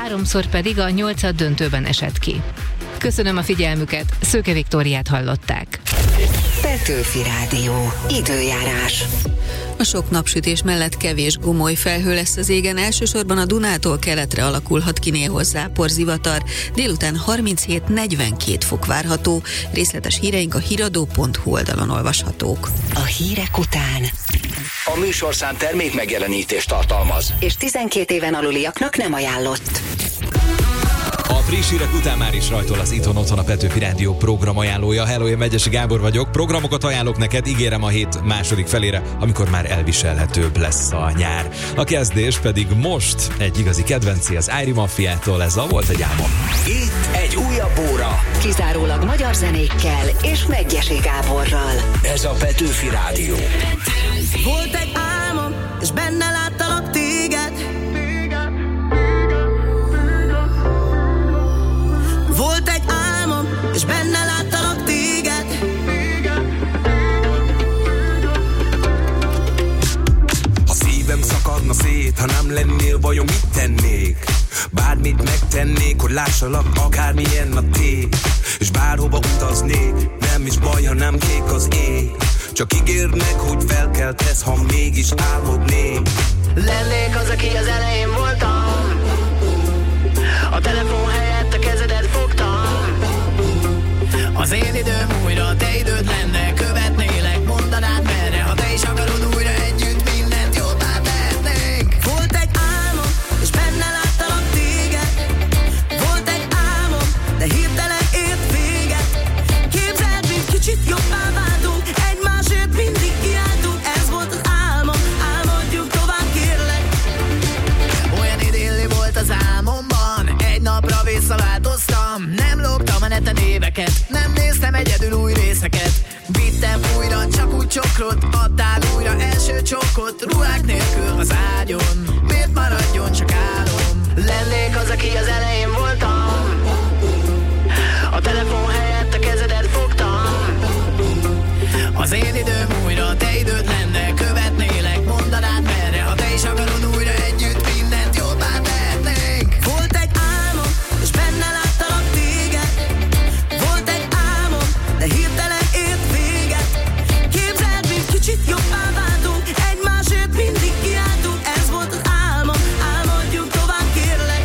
3-szor pedig a 8-ad döntőben esett ki. Köszönöm a figyelmüket, Szőke Viktóriát hallották. Petőfi Rádió. Időjárás. A sok napsütés mellett kevés gomoly felhő lesz az égen, elsősorban a Dunától keletre alakulhat ki néhol záporzivatar, délután 37-42 fok várható, részletes híreink a hiradó.hu oldalon olvashatók. A hírek után A műsorszám termék megjelenítést tartalmaz, és 12 éven aluliaknak nem ajánlott. A friss hírek után már is rajtol az Itthon Otthon, a Petőfi Rádió program ajánlója. Hello, én Megyesi Gábor vagyok. Programokat ajánlok neked, ígérem a hét második felére, amikor már elviselhetőbb lesz a nyár. A kezdés pedig most egy igazi kedvenci az Airy Mafiától, ez a Volt egy álmom. itt egy újabb óra. Kizárólag magyar zenékkel és Megyesi Gáborral. Ez a Petőfi Rádió. Volt egy álmom, és benne láttalak téged. Volt egy álmom, és benne láttalak téged. Ha szívem szakadna szét, ha nem lennél, vajon mit tennék? Bármit megtennék, hogy lássalak, akármilyen a tég. És bárhova utaznék, nem is baj, ha nem kék az ég. Csak ígérd meg, hogy felkeltesz, ha mégis álmodnék. Lennék az, aki az elején voltam. A telefon helyett a kezedet fogtam. Az én időm újra a te időd lenne. Követnélek, mondanád merre. Ha te is akarod újra együtt, mindent jóvá tehetnénk. Volt egy álmom, és benne láttalak téged. Volt egy álmom, de hirtelen ért véget. Képzeld, mint kicsit jobbá váltunk. Egymásért mindig kiáltunk. Ez volt az álmom, álmodjuk tovább, kérlek. Olyan idilli volt az álmomban, egy napra visszaváltoztam. Nem lógtam a neten éveket, nem néztem egyedül új részeket. Vittem újra, csak úgy csokrot, adtál újra első csokot. Ruhák nélkül az ágyon, miért maradjon csak álom? Lennék az, aki az elején voltam. A telefon helyett a kezedet fogtam. Az én időm újra a te időd lenne. Követnélek, mondanád merre. Ha te is akarod újra együtt, mindent jóvá tehetnénk. Volt egy álmom, és benne láttalak téged. Volt egy álmom, de hirtelen ért véget. Képzeld, mint kicsit jobbá váltunk. Egymásért mindig kiáltunk. Ez volt az álmom, álmodjuk tovább, kérlek.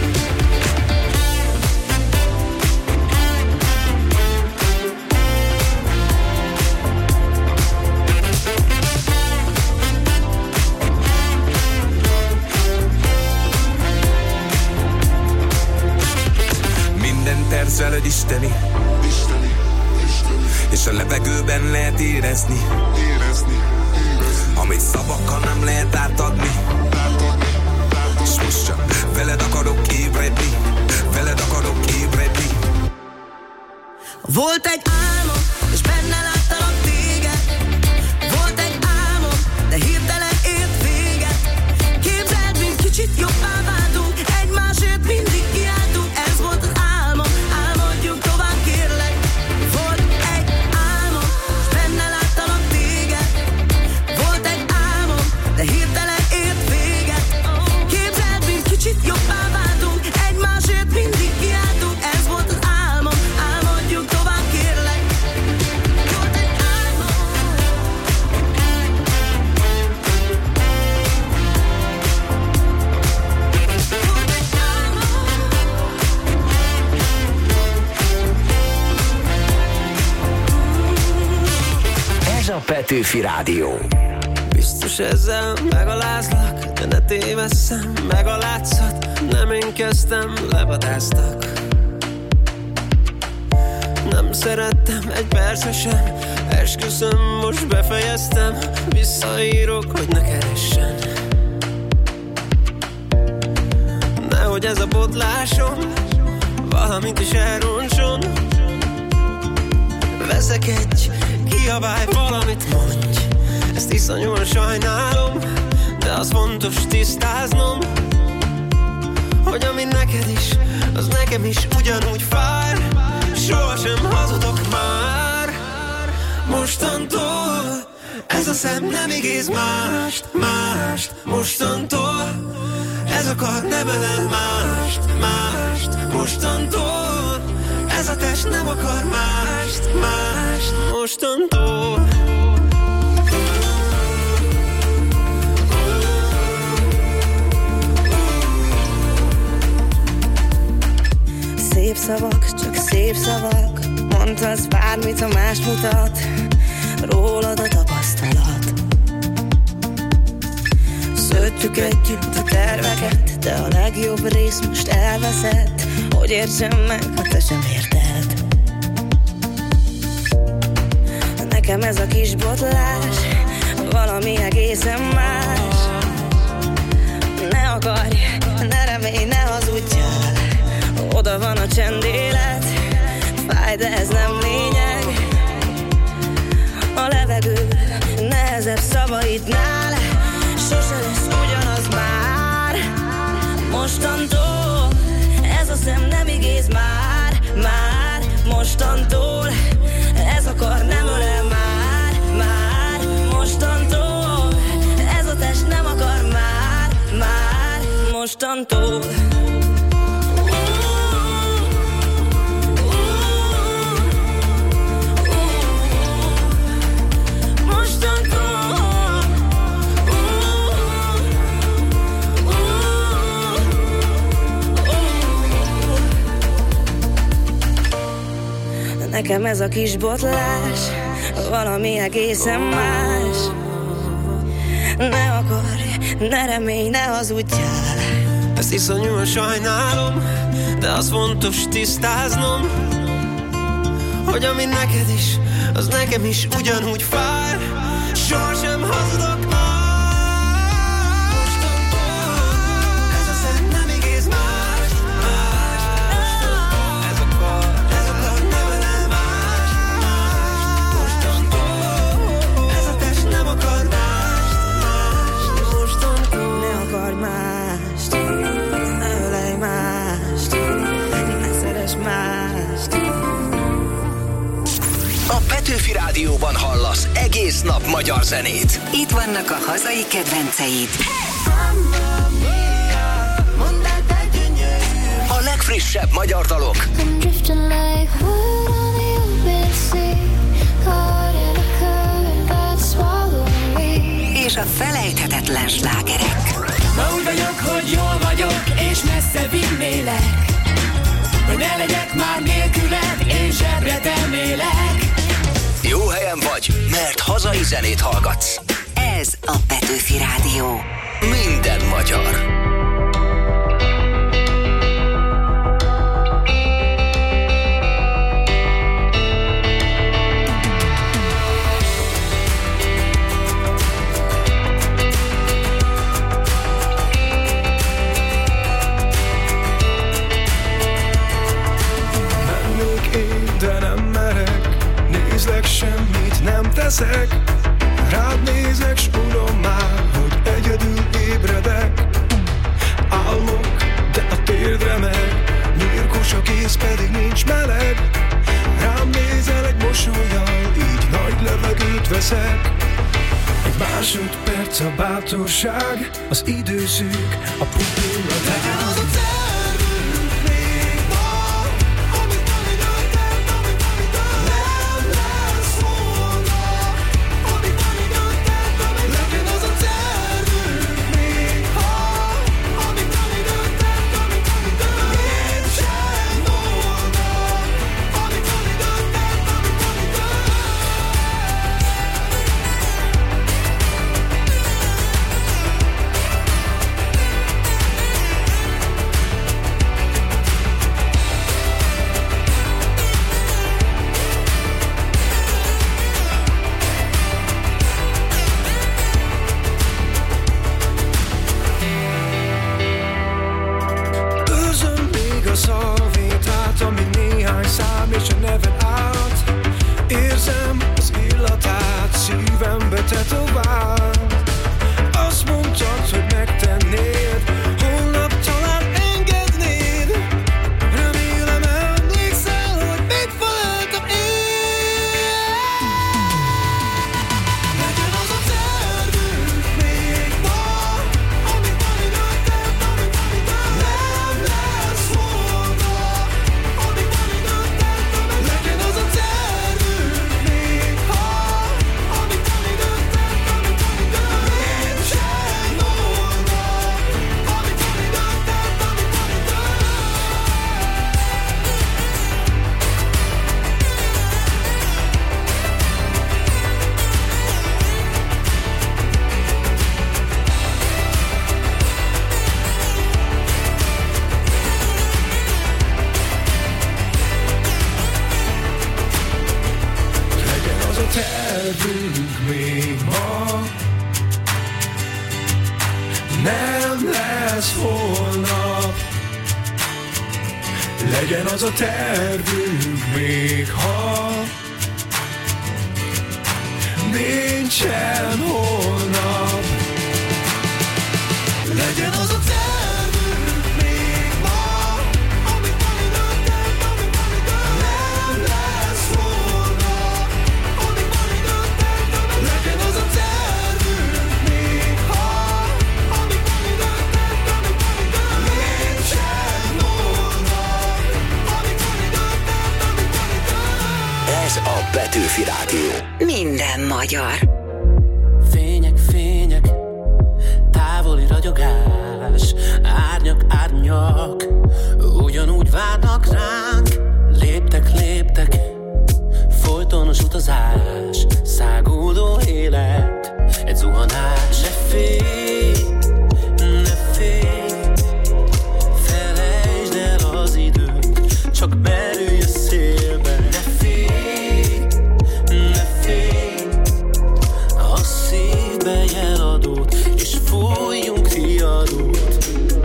Minden terv veled isteni, és a levegőben lehet érezni, amit szavakkal nem lehet átadni. És most csak veled akarok ébredni, veled akarok ébredni. Volt egy álmom, és benne láttalak téged. Volt egy álmom, de hirtelen ért véget. Képzeld, mint kicsit jobbá váltunk. Egymásért mindig kiáltunk. Ez volt az álmom, álmodjuk tovább, kérlek. Volt egy álmom, és benne láttalak téged. Volt egy álmom, de hirtelen ért véget. Képzeld, mint kicsit jobbá váltunk. Egymásért mindig kiáltunk. Ez volt az álmom, álmodjuk tovább, kérlek. Volt egy álmom. Volt egy álmom. Ez a Petőfi Rádió. Biztos ezzel megalázlak, de ne tévesszem, meg a látszat. Nem én kezdtem, levadáztak. Nem szerettem egy percre sem, esküszöm, most befejeztem. Visszaírok, hogy ne keressen. Nehogy ez a botlásom valamint is elrontson. Veszek egy, kiabálj, valamit mondj. Ezt iszonyúan sajnálom, de az fontos tisztáznom, hogy ami neked is, az nekem is ugyanúgy fáj. Sohasem hazudok már, mostantól Ez a szem nem igéz mást, mostantól. Ez a kar nem ölel mást, mostantól. Ez a test nem akar mást, mostantól. Szép szavak, csak szép szavak. Mondhatsz bármit, ha mást mutat rólad a tapasztalat. Szőttük együtt a terveket, de a legjobb rész most elveszett. Hogy értsem meg, ha te sem érted. Nekem ez a kis botlás valami egészen más. Ne akarj, ne remélj, ne hazudjál. Oda van a csendélet, fáj, de ez nem lényeg. A levegő nehezebb szavaidnál, sose lesz ugyanaz már. Mostantól ez a szem nem igéz már, mostantól ez a kar nem ölel már, mostantól ez a test nem akar már, mostantól. Nekem ez a kis botlás valami egészen más. Ne akarj, ne remélj, ne hazudjál. Ezt iszonyúan sajnálom, de az fontos tisztáznom, hogy ami neked is, az nekem is ugyanúgy fáj. Sohasem hazudok már. A Petőfi Rádióban hallasz egész nap magyar zenét. Itt vannak a hazai kedvenceid. A legfrissebb magyar dalok. És a felejthetetlen slágerek. Ma úgy vagyok, hogy jól vagyok, és messze vinnélek. Hogy ne legyek már nélküled, én zsebre temélek. Jó helyen vagy, mert hazai zenét hallgatsz. Ez a Petőfi Rádió. Minden magyar. Semmit nem teszek, rád nézek, s unom már, hogy egyedül ébredek. Állok, de a térdre meg, nyírkos a kéz, pedig nincs meleg. Rám nézel egy mosollyal, így nagy levegőt veszek. Egy másodperc a bátorság, az idő szűk, a pupilla legyen az a tervünk még ma, amit tanították, nem lesz holnap. Amit tanították, legyen az a tervünk még ha, amit tanították, nincsen holnap. Amit tanították, lesz holnap. Legyen az a tervünk, még ha nincsen holnap. Legyen az a tervünk, még ma, amíg van időttem, nem lesz holnap. Amíg van időttem, legyen az a tervünk, még ha, amíg van időttem, nincsen holnap. Amíg van időttem, Ez a Petőfi Rádió. Minden magyar. Fények, fények, távoli ragyogás, árnyak, árnyak, ugyanúgy várnak ránk. Léptek, léptek, folytonos utazás, száguldó élet, egy zuhanás. Ne félj, ne félj, felejtsd el az időt, csak merülj a szélbe. Ne félj, ne félj, a szívbe jeladót, és fújjunk riadót.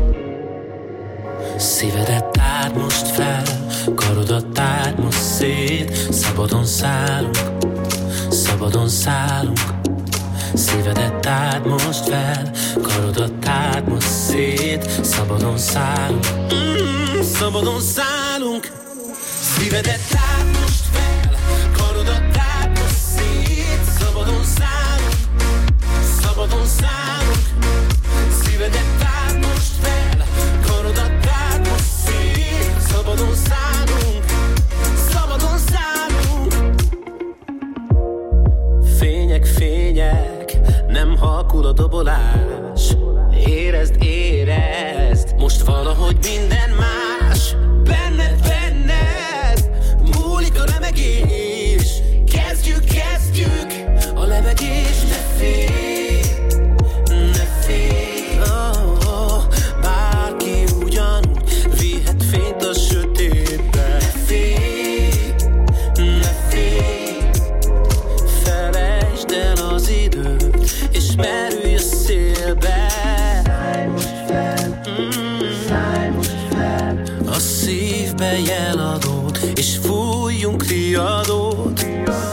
Szívedet tárd most fel, karodat tárd most szét, szabadon szállunk, szabadon szállunk. Szívedet tárd most fel, karodat tárd most szét, szabadon szállunk, szabadon szállunk. Szívedet tárd most fel, karodat tárd most szét, szabadon szállunk, szabadon szállunk. Szívedet tárd most fel, karodat tárd most szét, szabadon szállunk, szabadon szállunk. Fények, fények, nem halkul a dobolás. Érezd, érezd, most valahogy minden más. Benned, benned, múlik a remegés. Kezdjük, kezdjük a lebegés. Ne félj, ne félj, oh, oh, bárki ugyanúgy vihet fényt a sötétbe. Ne félj, ne félj, felejtsd el az időt, és merülj a szélbe. A szívbe jeladót, és fújjunk riadót.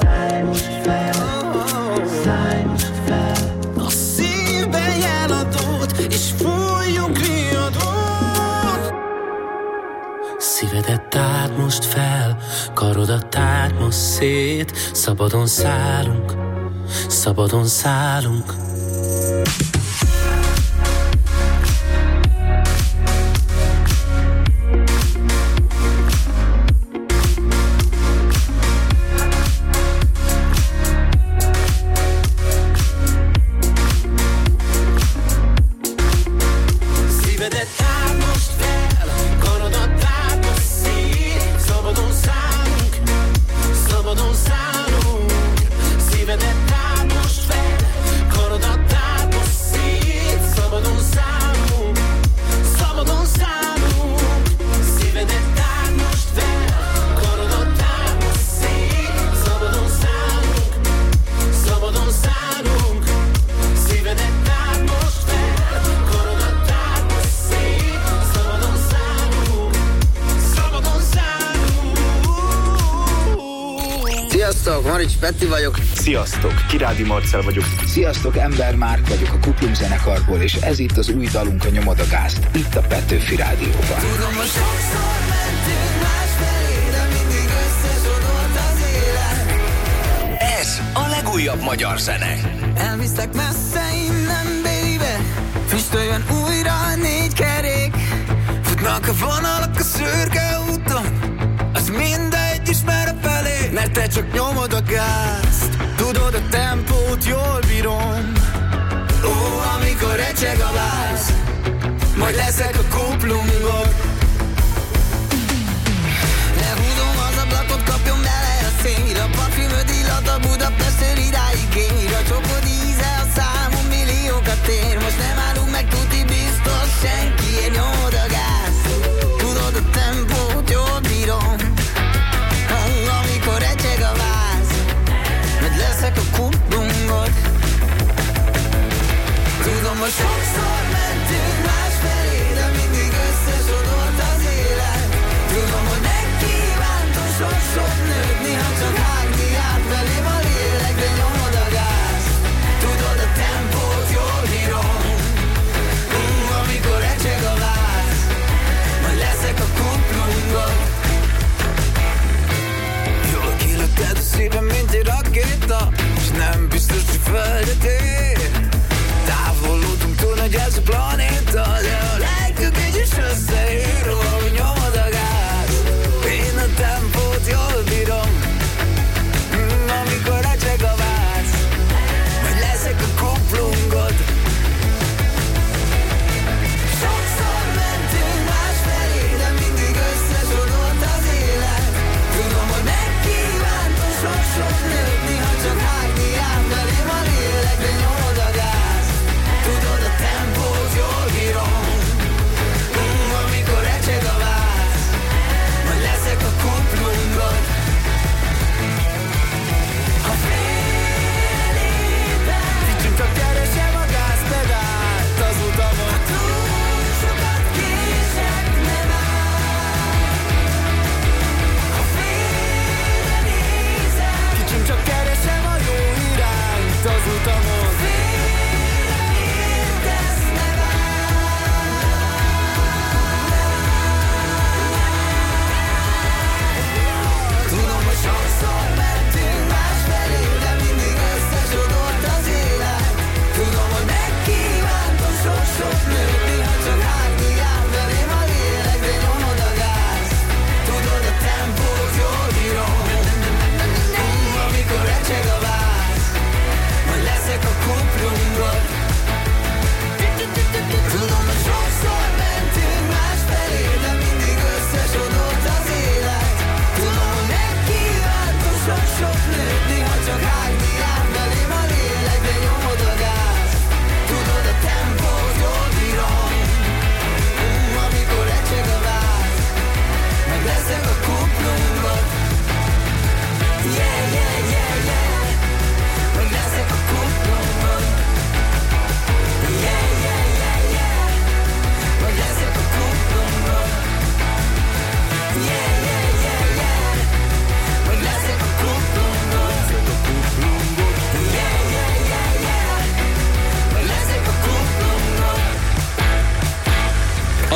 A szívbe jeladót, és fújjunk riadót. Szívedet tárd most fel, karodat tárd most szét, szabadon szállunk, szabadon szállunk. Sziasztok, Marics Petti vagyok. Sziasztok, Kirádi Marcell vagyok. Sziasztok, Ember Márk vagyok a Kuplung zenekarból, és ez itt az új dalunk, a Nyomod a gázt, itt a Petőfi Rádióban. Tudom, most sokszor mentünk másfelé, de mindig összezsodort az élet. Ez a legújabb magyar zene. Elvisztek messze innen, baby, füstöljön újra a 4 kerék. Futnak a vonalak a szürke úton, az mindegy is merre felé. Mert te csak nyomod a gázt, tudod a tempót, jól bírom. Ó, amikor recseg a váz, majd leszek a kuplungon. Lehúzom az ablakot, kapjon bele a szél. A parfümöd illat a Budapestről idáig ér. A csokod íze a számom milliókat ér. Most nem állunk meg, tuti biztos senkiért. Nyomod a gáz, tudod a tempót, jól bírom. Amikor recseg a váz, majd leszek a kuplungon. Tudom, hogy sokszor mentünk másfelé,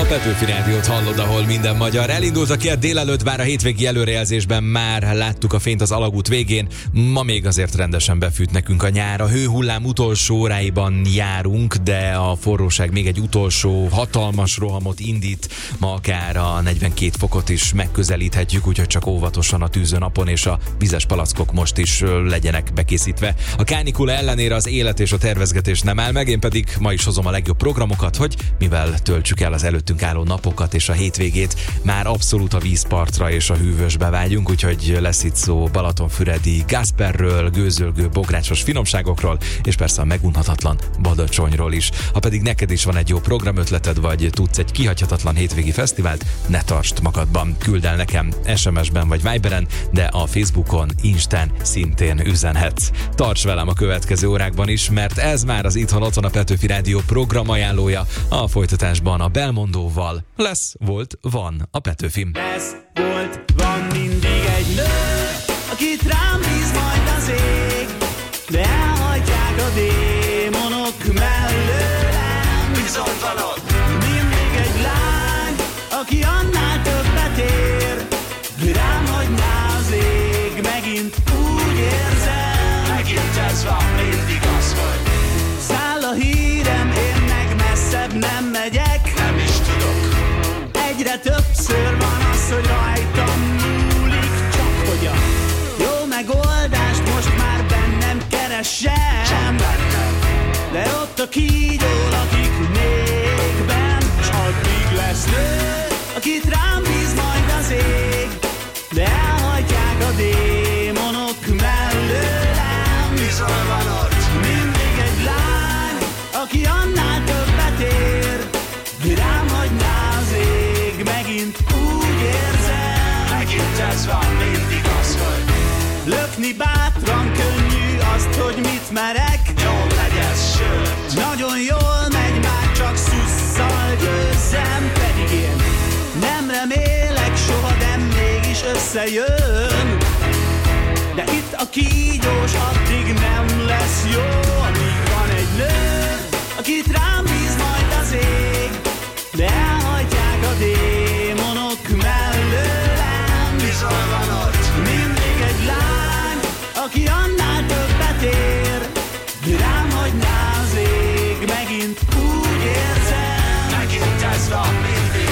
Petőfi Rádiót hallod, ahol minden magyar. Elindult a két délelőtt, bár a hétvégi előrejelzésben már láttuk a fényt az alagút végén. Ma még azért rendesen befűt nekünk a nyár. A hőhullám utolsó óráiban járunk, de a forróság még egy utolsó hatalmas rohamot indít. Ma akár a 42 fokot is megközelíthetjük, úgyhogy csak óvatosan a tűző napon, és a vizes palackok most is legyenek bekészítve. A kánikula ellenére az élet és a tervezgetés nem áll meg, én pedig ma is hozom a legjobb programokat, hogy mivel töltsük el az előttünk álló napokat és a hétvégét, már abszolút a vízpartra és a hűvösbe vágyunk, úgyhogy lesz itt szó balatonfüredi Gászperről, gőzölgő bográcsos finomságokról, és persze a megunhatatlan Badacsonyról is. Ha pedig neked is van egy jó programötleted, vagy tudsz egy kihagyhatatlan hétvégi fesztivált, ne tartsd magadban. Küld el nekem SMS-ben vagy Viberen, de a Facebookon, Instán szintén üzenhetsz. Tarts velem a következő órákban is, mert ez már az Itthon Otthon a Petőfi Rádió programajánlója. A folytatásban a Belmondóval lesz, volt, van a Petőfim. Lesz, volt, van mindig egy nő, akit rám bíz majd az ég, de elhagyják a démonok mellőlem. Bizony van ott mindig egy lány, aki annál többet ér, rám hagyná az ég, megint úgy érzem, megint ez van, mindig az vagy. Száll a hírem, én meg messzebb nem megyek, nem is tudok. Egyre többször van az, hogy rajtam múlik, csak hogy a jó megoldást most már bennem keresem. De ott a kígyó lakik még benn, s addig lesz nő, akit rám bíz majd az ég, de elhagyják a démonok mellőlem. Bizony van ott mindig egy lány, aki annál többet ér, rám hagyná az ég, megint úgy érzem, megint ez van, mindig az, hogy lökni bátran könnyű, azt, hogy mit merek, jól legyen sőt, nagyon jól megy, már csak szusszal győzzem, pedig én nem remélek soha, de mégis összejön. De itt a kígyós addig nem lesz jó, amíg van egy nő, akit rám bíz majd az ég, de elhagyják a démonok mellőlem. Bizony van ott mindig egy lány, aki annál többet ér, rám hagyná az ég, megint úgy érzem, megint ez van mindig.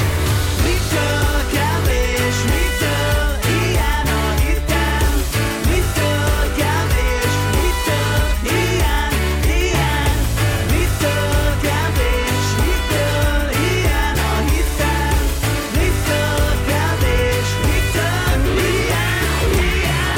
Mitől kevés, mitől ilyen a hitem, mitől kevés, mitől ilyen, ilyen, mitől kevés, mitől ilyen a hitem, mitől kevés, mitől ilyen, ilyen.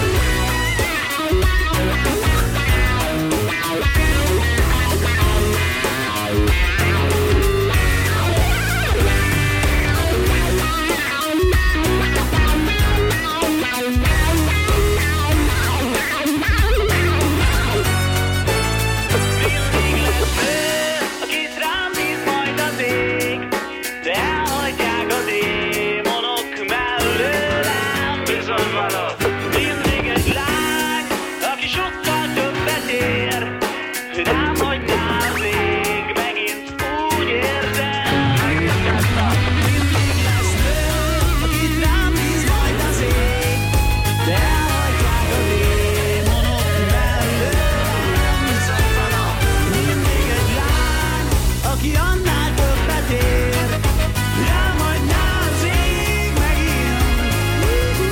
Akit rám bíz majd az ég, de elhagyják a démonok mellőlem. Bizony van ott mindig egy lány, aki sokkal többet ér, rám hagyná az ég, megint úgy érzem, megint ez van. Mindig lesz nő, akit rám bíz majd az ég, de elhagyják a démonok mellőlem. Bizony van ott mindig egy lány, aki annál többet ér, rám hagyná az ég, megint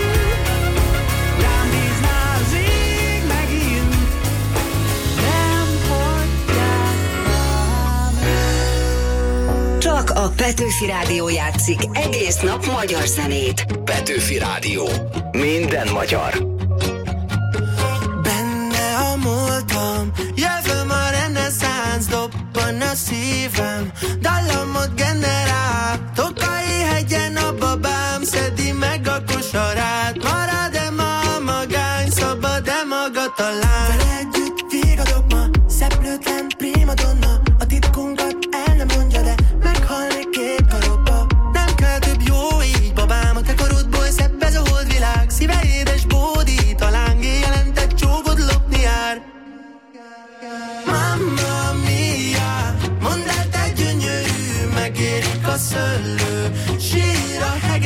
rám bízná az ég, megint nem hagyják rám. Csak a Petőfi Rádió játszik egész nap magyar zenét. Petőfi Rádió. Minden magyar. Benne a múltam, jövőm a reneszánsz, dobban a szívem, dallamot generál, Tokai hegyen a babám, szedi meg a kosarát, marad-e ma a magány, szabad-e maga talán? Vele együtt vigadok ma, szeplőtlen primadonna, a titkunkat el nem mondja, de meghalnék két karokba. Nem kell több jó így, babám, a te korodból szebb ez a holdvilág, szíve édes bódi.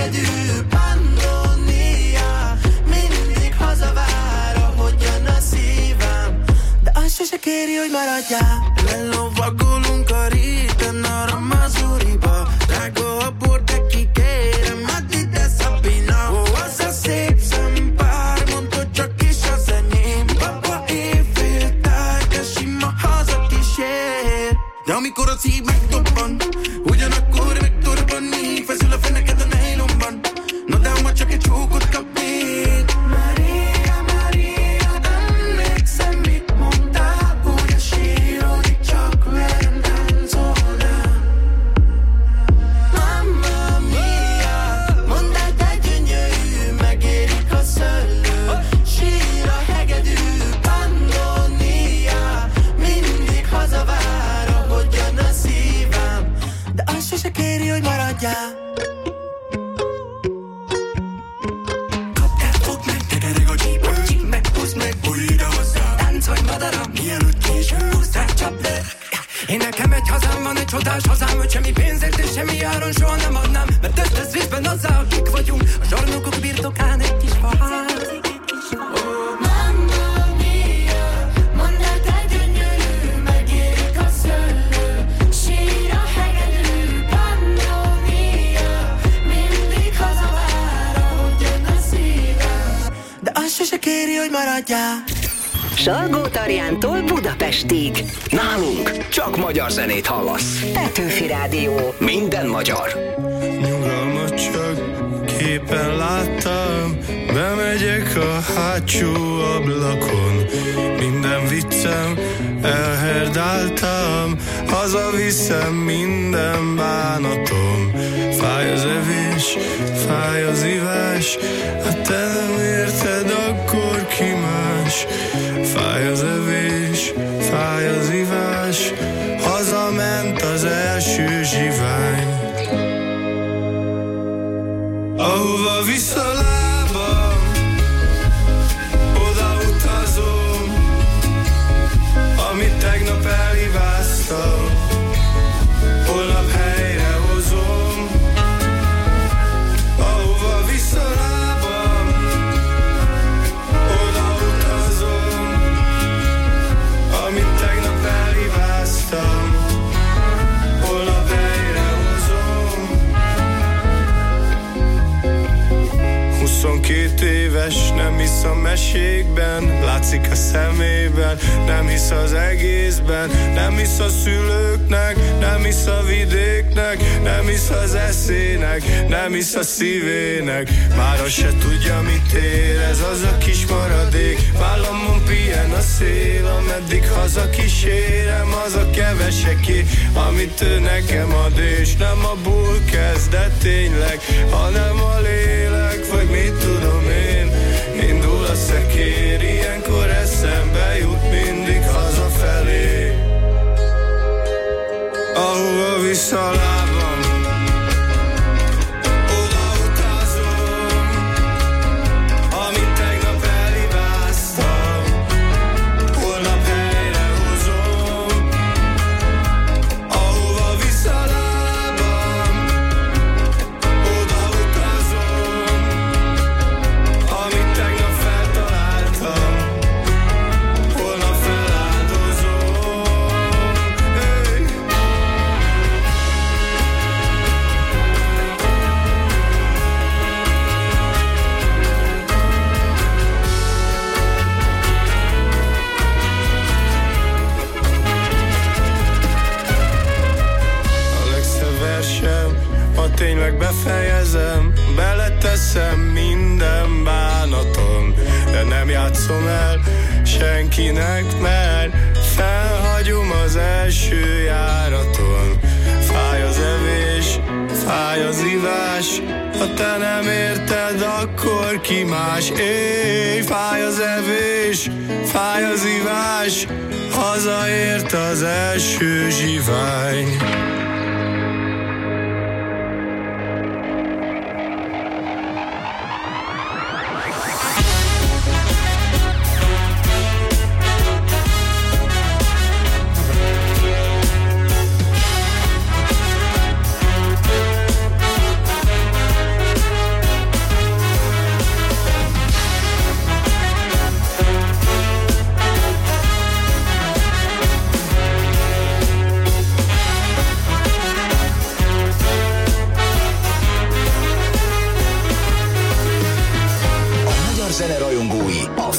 hegedű Pannonia, mindig hazavár, ahogyan a szívem, de azt sose kéri, hogy maradjál. Lelovagolunk a réten, arra Mazuriba, drága a bor, de kikérem, add ide Szabina. Ó, az a szép szempár, mondd, hogy csak is az enyém. Papa éjféltáj, de sima hazakísér. De amikor a szív megdobban, ugyanakkor megtorban még feszül a feneked a nejlomban. No, de ma csak egy csókot kap még. Maria, Maria, emlékszem, mit mondtál, hogy a sírodik csak velem táncolnál. Mamma mia, mondd el, te gyönyörű, megérik a szöllő. Sír a hegedű, Pannonia, mindig hazavár, ahogyan a szívem, de azt sose kéri, hogy maradjál. Kapd el, fogd meg, tekereg a csípő, csíp meg, húzd meg, bújj ide hozzá. Táncolj, madaram, mielőtt késő, húzd el, csapd le. Én nekem egy hazám van, egy csodás hazám, hogy semmi pénzért és semmi áron soha nem adnám, mert ez lesz részben azzá, akik vagyunk, a zsarnokok birtokán egy kis faház. Mamma mia, mondd el, te gyönyörű, megérik a szöllő. Sír a hegedű, Pannonia, mindig hazavár, ahogyan a szívem, de azt sose kéri, hogy maradjál. Salgótarjántól Budapestig. Nálunk csak magyar zenét hallasz. Petőfi Rádió. Minden magyar. Nyugalmat csak képen láttam, bemegyek a hátsó ablakon. Minden viccem elherdáltam, hazaviszem minden bánatom. Fáj az evés, fáj az ivás, ha te nem érted, akkor ki más. Fáj az evés, fáj az ivás, hazament az első zsivány. Ahova visz a lábam, oda utazom, amit tegnap elhibáztam, holnap helyre hozom. Ahova visz a lábam, oda utazom, amit tegnap elhibáztam, holnap helyre hozom. 22 éves, nem hisz a mesékben, látszik a szemében, nem hisz az egészben, nem hisz a szülőknek, nem hisz a vidéknek, nem hisz az eszének, nem hisz a szívének. Már azt se tudja, mit érez az a kis maradék. Vállamon pihen a szél, ameddig haza kísérem, az a keveseké, amit ő nekem ad, és nem abból kezd, de tényleg, hanem a lélek, vagy mit tudom én. Indul a szekér, ilyenkor eszembe jut mindig hazafelé. Ahova visz a lábam, oda utazom, amit tegnap elhibáztam, holnap helyre hozom. Ahova visz a lábam, oda utazom, amit tegnap feltaláltam, holnap feláldozom. Hey. A legszebb versem, ma tényleg befejezem, beleteszem minden bánatom, de nem játszom el senkinek, mert felhagyom az első járaton. Fáj az evés, fáj az ivás, ha te nem érted, akkor ki más. Éj, fáj az evés, fáj az ivás, hazaért az első zsivány.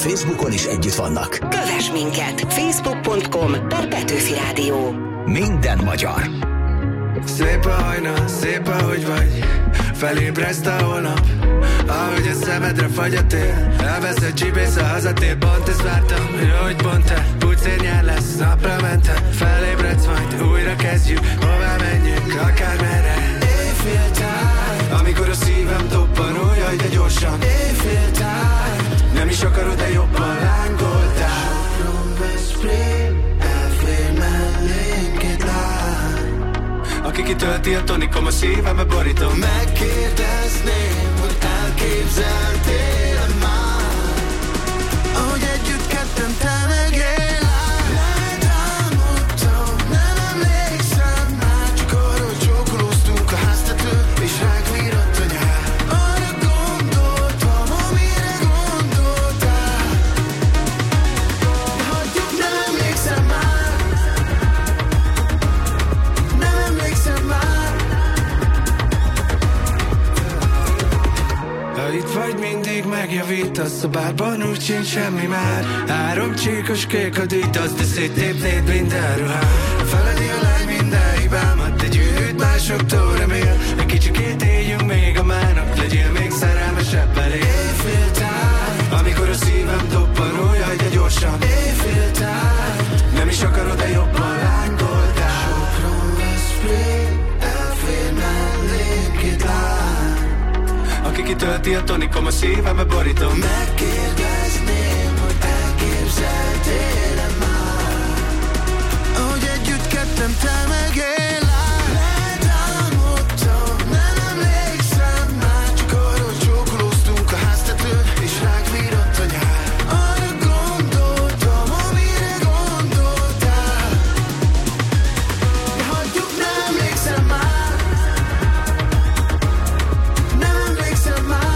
Facebookon is együtt vannak. Kövess minket! Facebook.com/Petőfi Rádió. Minden magyar. Szép a hajna, szép ahogy vagy, felébreszt a holnap, ahogy a szemedre fagy a tél. Elveszett csibész a hazatér, pont ezt vártam, jó, hogy pont te. Pucér nyár lesz, napra mentem, felébredsz majd, újra kezdjük, hová menjünk, akármerre. Éjféltáj, amikor a szívem toppan, ó, jaj, de gyorsan. Éjféltáj, nem is akarod, de jobban lángoltál. Elfér mellénk két lány, aki kitölti a tonikom, a szívembe borítom. Megkérdezném, hogy elképzeltél már, ahogy együtt ketten te meg én lány. Letámodtam, nem emlékszem már, csak arra, hogy csókolóztunk a háztetőn, és ránk virradt a nyár. Arra gondoltam, amire gondoltál, de hagyjuk, nem emlékszem már, nem emlékszem már. Ha itt vagy, mindig megjavítasz, a bárban úgy sincs semmi már. 3 csíkos kék a dítasz, de széttépnéd minden ruhát. Feledi a lány minden hibámat, egy ügyűt másoktól remél. Egy kicsikét éljünk még a mának, legyél még szerelmesebb elé. Éjféltáj, amikor a szívem toppan, ó, jaj, de gyorsan. Éjféltáj, nem is akarod, de jobban lángoltál. Sopron Veszprém, elfér mellém két lány, aki kitölti a tonikom, a szívembe borítom. Megkérdezném, hogy elképzeltél-e már, ahogy együtt ketten te meg én lány. Letámodtam, nem emlékszem már, csak arra, hogy csókolóztunk a háztetőn, és ránk virratt a nyár. Arra gondoltam, amire gondoltál, de hagyjuk, nem emlékszem már, nem emlékszem már.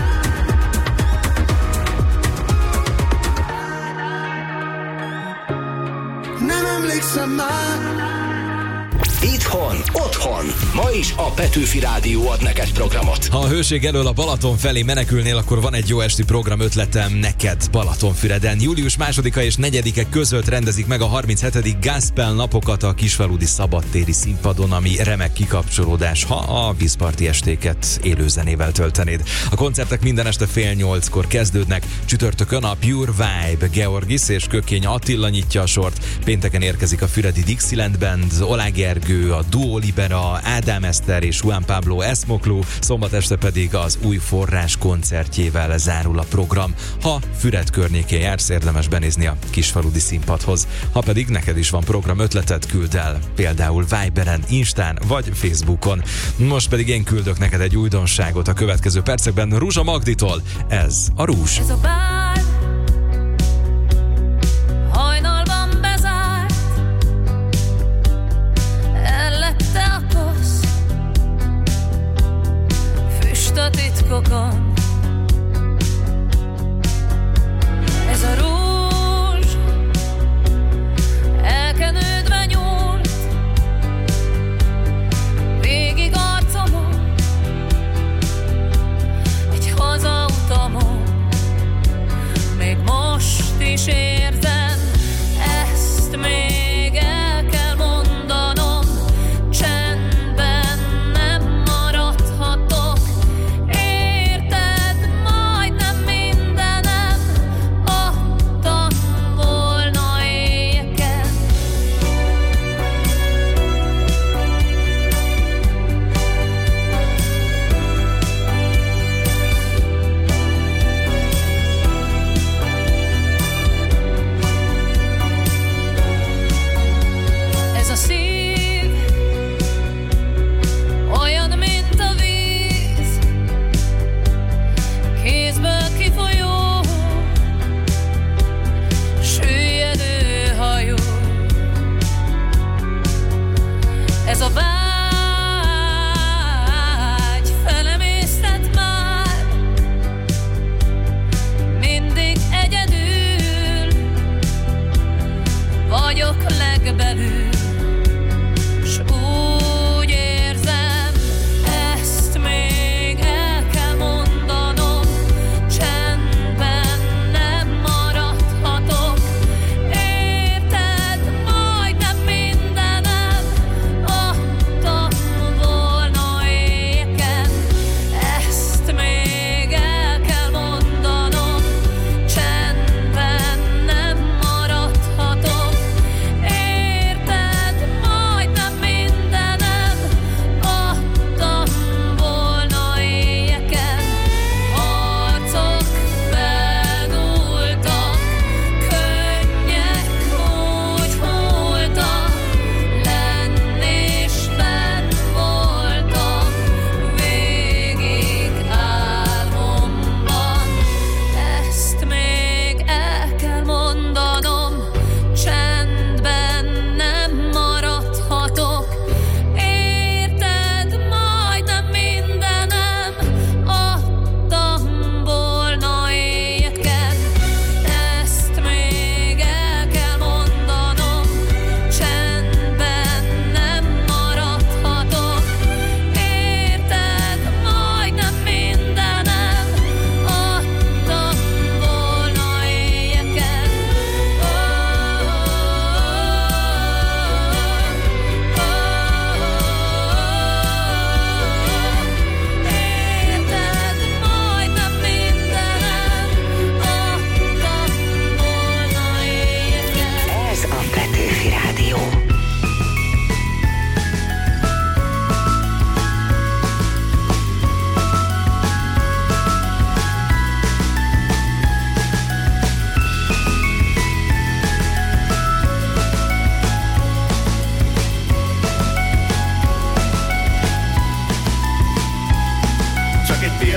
Nem emlékszem már. Itthon, otthon. Ma is a Petőfi Rádió ad neked programot. Ha a hőség elől a Balaton felé menekülnél, akkor van egy jó esti program ötletem neked Balatonfüreden. Július 2-a és 4-e között rendezik meg a 37. Gospel napokat a Kisfaludy szabadtéri színpadon, ami remek kikapcsolódás, ha a vízparti estéket élőzenével töltenéd. A koncertek minden este 7:30 kezdődnek. Csütörtökön a Pure Vibe, Georgis és Kökény Attila nyitja a sort. Pénteken érkezik a füredi Dixieland Band, Olá Gergő, a Duo Libera, Ádám Eszter és Juan Pablo Esmoklu, szombat este pedig az Új Forrás koncertjével zárul a program. Ha Füred környékén jársz, érdemes benézni a Kisfaludy színpadhoz. Ha pedig neked is van program ötleted, küld el, például Viberen, Instán vagy Facebookon. Most pedig én küldök neked egy újdonságot a következő percekben Ruzsa Magditól. Ez a Rúzs. Ez a bár hajnalban bezárt, ellette a kosz, füst a titkokon. Ez a rúzs elkenődve nyúlt végig arcomon, egy hazautamon. Még most is érzem, ezt még el kell mondanom, csendben nem maradhatok, érted?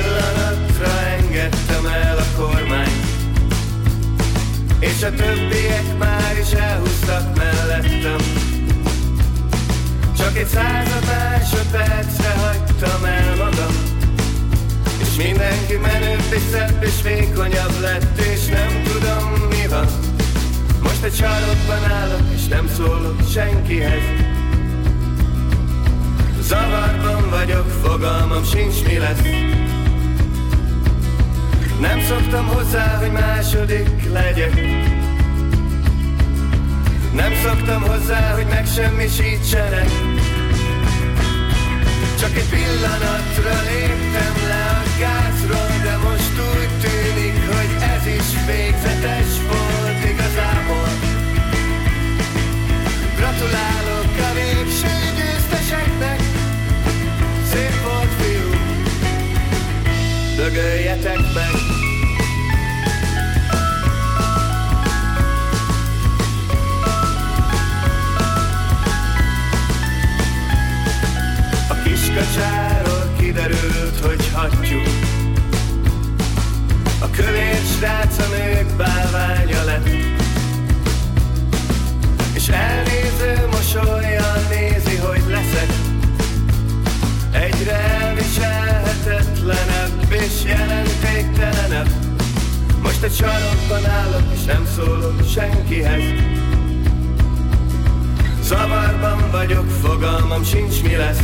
pillanatra engedtem el a kormányt, és a többiek már is elhúztak mellettem. Csak egy 100 másodpercre hagytam el magam, és mindenki menőbb és szebb és vékonyabb lett, és nem tudom mi van. Most egy sarokban állok, és nem szólok senkihez. Zavarban vagyok, fogalmam sincs mi lesz. Nem szoktam hozzá, hogy második legyek. Nem szoktam hozzá, hogy megsemmisítsenek. Csak egy pillanatra léptem le a gázról, de most úgy tűnik, hogy ez is végzetes volt igazából. Gratulálok a végső győzteseknek, szép volt fiú, dögöljetek meg. Kacsáról kiderült, hogy hattyú. A kövér srác a nők bálványa lett, és elnéző mosollyal nézi, hogy leszek egyre elviselhetetlenebb és jelentéktelenebb. Most egy sarokban állok, és nem szólok senkihez. Zavarban vagyok, fogalmam sincs mi lesz.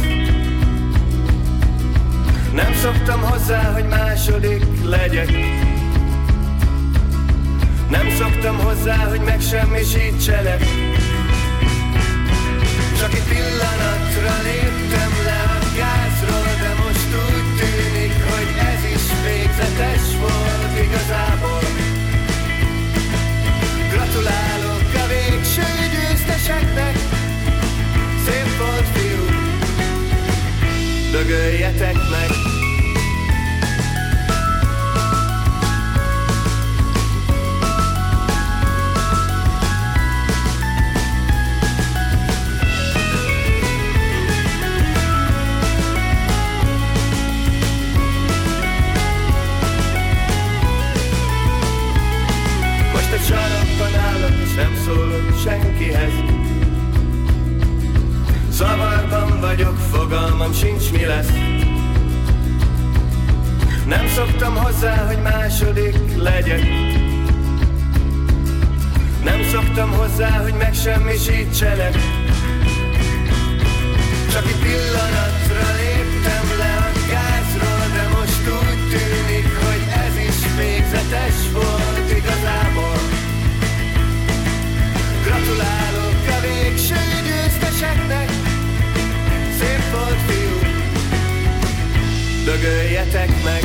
Nem szoktam hozzá, hogy második legyek. Nem szoktam hozzá, hogy megsemmisítsenek. Csak egy pillanatra léptem le a gázról, de most úgy tűnik, hogy ez is végzetes volt igazából. Gratulálok a végső győzteseknek, szép volt fiú, dögöljetek meg. Most egy sarokban állok, és nem szólok senkihez. Zavarban vagyok, fogalmam sincs mi lesz. Nem szoktam hozzá, hogy második legyek. Nem szoktam hozzá, hogy megsemmisítsenek. Csak egy pillanatra léptem le a gázról, de most úgy tűnik, hogy ez is végzetes volt igazából. Gratulálok a végső győzteseknek, szép volt fiú, dögöljetek meg.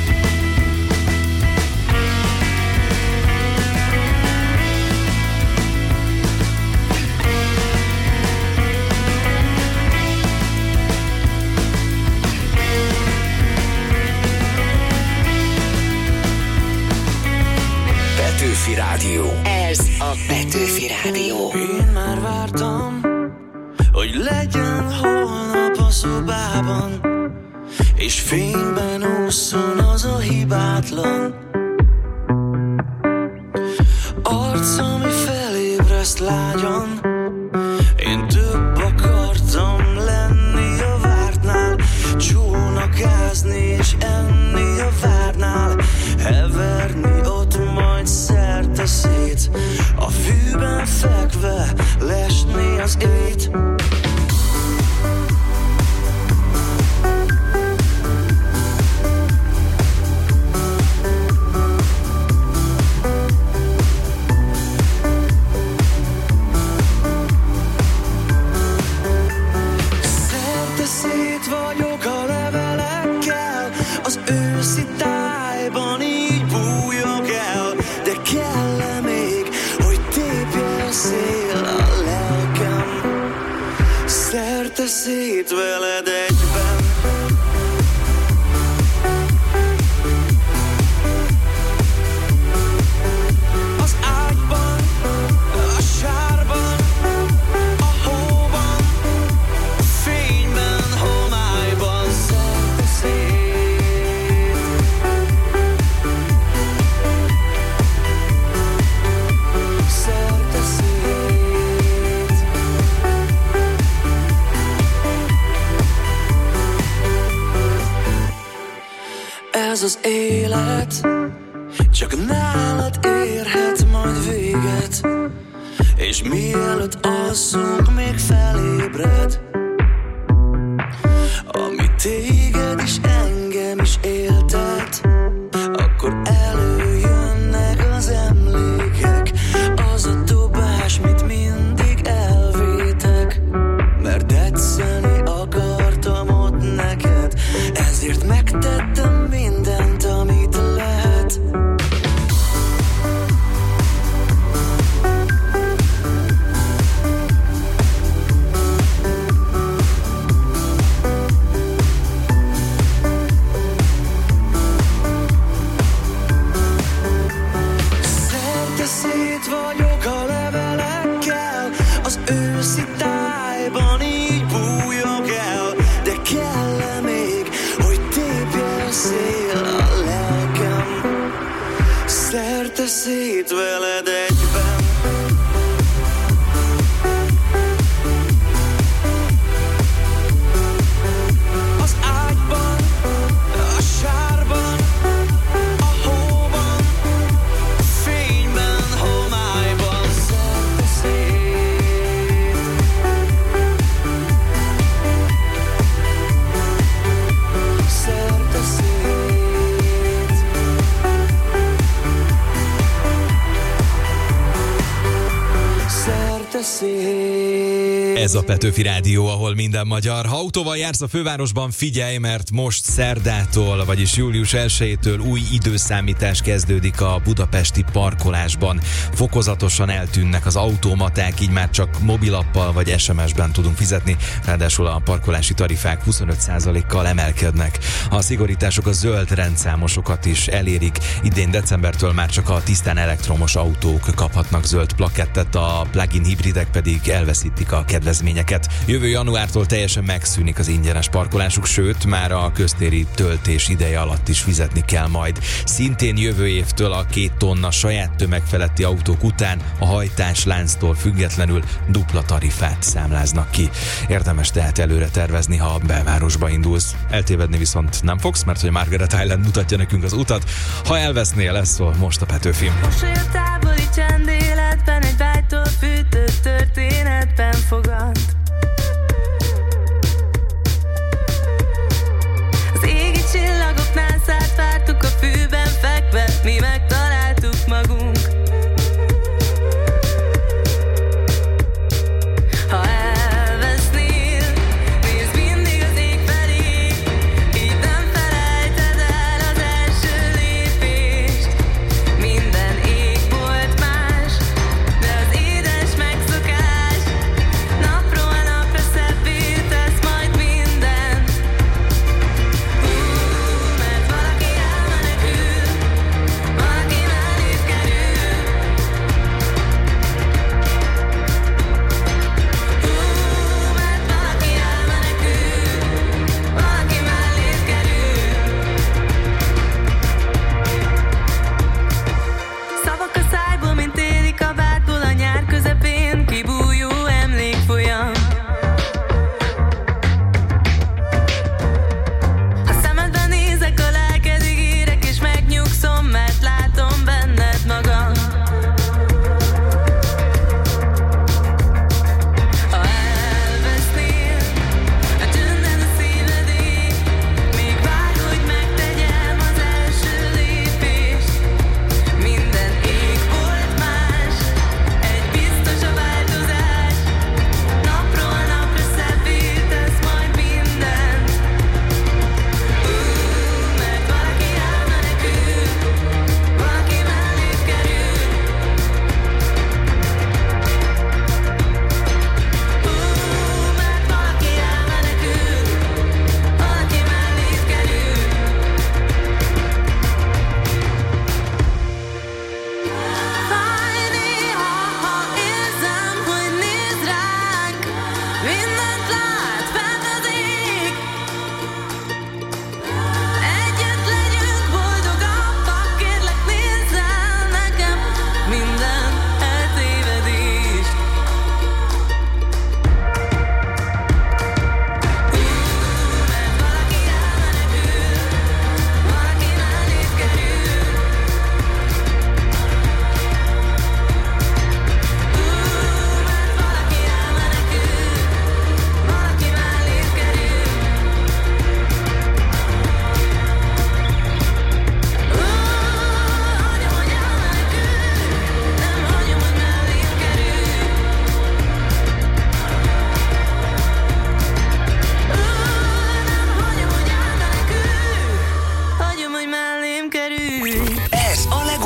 Petőfi Rádió. Ez a Petőfi Rádió. Én már vártam, hogy legyen holnap a szobában, és fényben ússzon az a hibátlan arc, ami felébreszt lágyan. Én több akartam lenni a vártnál, csónakázni és enni a várnál, heverni ott majd szerte szét, a fűben fekve lesni az ét. Szét veled egyben. Az ágyban, a sárban, a hóban, a fényben, homályban szét az élet, csak nálad érhet majd véget, és mielőtt alszunk, még felébred, ami téged is, engem is éltet, akkor előjönnek az emlékek, az a dobás, mit mindig elvétek, mert tetszeni akartam ott neked, ezért megtettem mindent, amit lehet. Szét vagyok a levelekkel, az őszi tájban így bújok el, de kell még, hogy tépje a szél a lelkem, szerte szét veled egyben. Az ágyban, a sárban, Ez a Petőfi Rádió, ahol minden magyar. Ha autóval jársz a fővárosban, figyelj, mert most szerdától, vagyis július 1-től új időszámítás kezdődik a budapesti parkolásban. Fokozatosan eltűnnek az automaták, így már csak mobilappal vagy SMS-ben tudunk fizetni, ráadásul a parkolási tarifák 25%-kal emelkednek. A szigorítások a zöld rendszámosokat is elérik. Idén decembertől már csak a tisztán elektromos autók kaphatnak zöld plakettet, a plug-in hibridek pedig elveszítik a kedvezményeket. Jövő januártól teljesen megszűnik az ingyenes parkolásuk, sőt, már a köztéri töltés ideje alatt is fizetni kell majd. Szintén jövő évtől a 2 tonna saját tömegfeletti autók után a hajtáslánctól függetlenül dupla tarifát számláznak ki. Érdemes tehát előre tervezni, ha a belvárosba indulsz. Eltévedni viszont nem fogsz, mert hogy Margaret Island mutatja nekünk az utat. Ha elvesznél, lesz szól most a Petőfi. Mosoly a távoli csendéletben, egy vágytól fűtött történetben fogad. Az égi csillagoknál szállt vártuk a fűben fekve, mi megtaláltuk magunk. Ha elvesznél, nézd mindig az ég felé, így nem felejted el az első lépést. Minden ég volt más, de az édes megszokás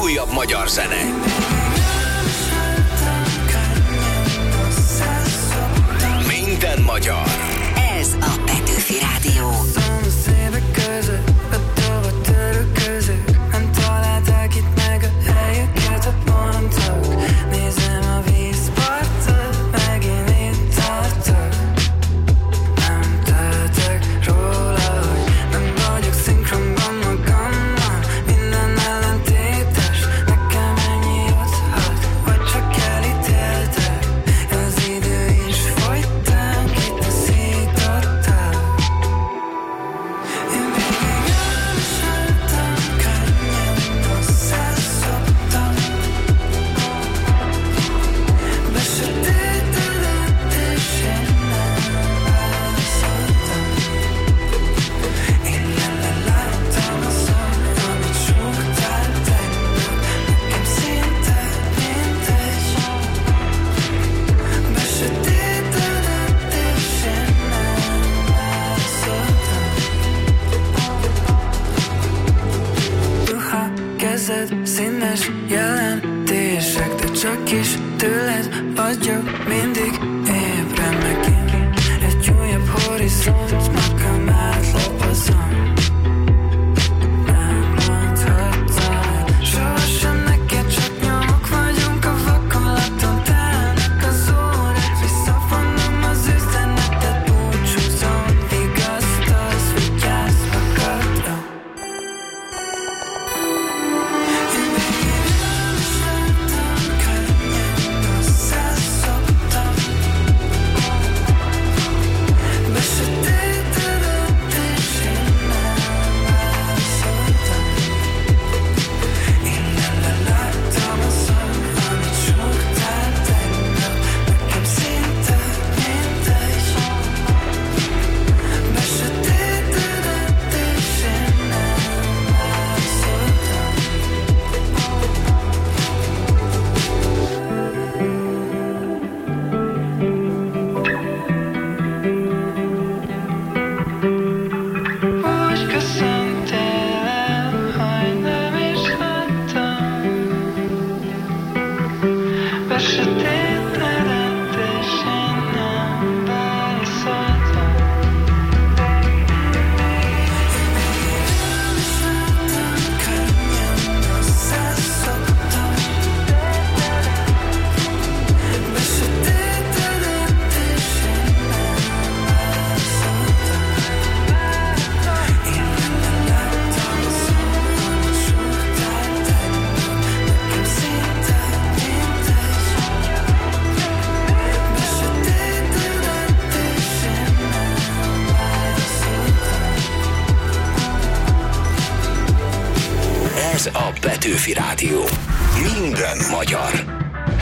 legújabb magyar zene. Minden magyar. Ez a Petőfi Rádió. Szomszédek között, a tova török között, nem találták itt meg a helyüket, a pontok. Nézem a vízpartot, megint itt tartok. Nem tehetek róla, hogy nem vagyok szinkronban magammal. Minden ellentétes, nekem ennyi juthat, vagy csak elítéltek. Az idő is folytán kitaszítottak. Én végig elviseltem, könnyen hozzányszoktam. Besötétedett és én nem válaszoltam. Én leláttam a szó, amit súgtál tegnap. Nekem szinte mindegy. Besötétedett és én nem válaszoltam. Ruha, kezed, színes jelentések, de csak is tőled vagyok mindig ébren megint. Egy újabb horizont, magam átlapozom. Nem mondhattam, sohasem neked, csak nyomok vagyunk a vakolaton. Telnek az órák, visszavonom az üzenetet, búcsúzom. Vigasztalsz, vigyázz magadra. Én végig elviseltem, könnyen hozzászoktam. Besötétedett és én nem válaszoltam. Én leláttam a szó, amit súgtál tegnap. Nekem szinte mindegy. Besötétedett és én nem válaszoltam. Úgy köszöntél el, hogy nem is láttam. Besötétedett és én nem válaszoltam. Elviseltem, könnyen hozzászoktam. Besötétedett és én nem válaszoltam. Én leláttam a szó, amit súgtál tegnap. Nekem szinte mindegy. Besötétedett és én nem válaszoltam. Ez a Petőfi Rádió. Minden magyar.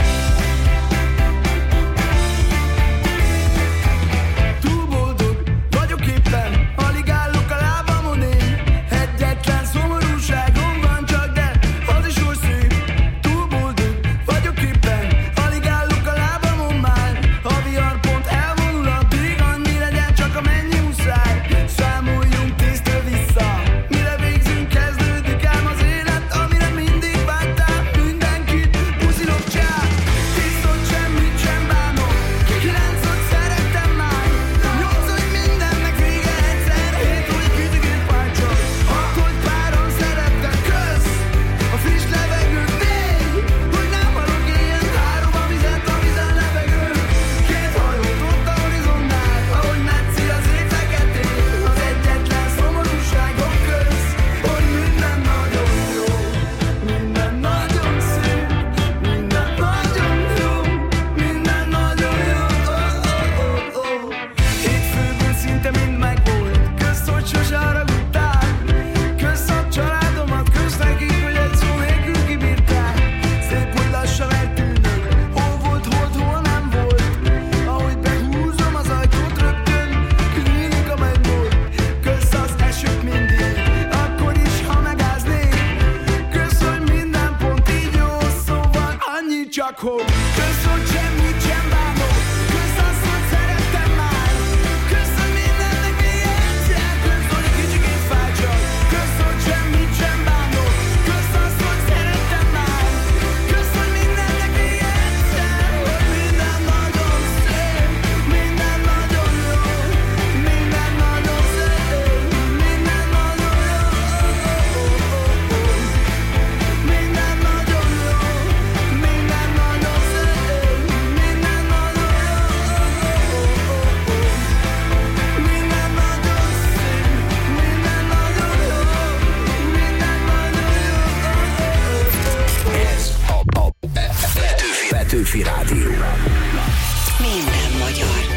Túl boldog vagyok éppen, alig állok a lábamon én. Egyetlen szomorúságom van csak, de az is oly szép. Túl boldog vagyok éppen, alig állok a lábamon már. A vihar pont elvonul addig, annyi legyen csak amennyi muszáj. Számoljunk 10-től vissza, mire végzünk, kezdődik ám az élet, amire mindig vágytál. Mindenkit puszilok csá, tisztot semmit sem bánok. 9-ot szerettem már, 8, hogy mindennek vége egyszer. 7, hogy küzdögét páncol, 6, hogy páron szerettek. Kösz a friss levegőt. 4, hogy nem halok éjjel. 3, a vizet, a vízen levegő. 2 hajót ott a horizontnál, ahogy metszi az ég feketén. Az egyetlen szomorúságom köz, hogy minden nagyon jó, minden nagyon szép, minden nagyon jó, minden nagyon jó. Hétfőből szinte mind megvolt, kösz, hogy sose haragudtál. Kösz a családomat, kösz nekik, hogy egy szó nélkül kibírták. Szép, hogy lassan eltűnök, hol volt, hol nem volt. Ahogy behúzom az ajtót rögtön, kinyílik a megbolt. Kösz az esőt mindig, akkor is, ha megáznék. Kösz, hogy minden pont így jó, szóval annyi csak hogy. Kösz, hogy semmit sem bánok, kösz azt, hogy szerettem már. Kösz, hogy mindennek vége egyszer, kösz, hogy kicsikét fáj csak. Kösz, hogy semmit sem bánok, kösz azt, hogy szerettem már. Petőfi Rádió. Minden magyar.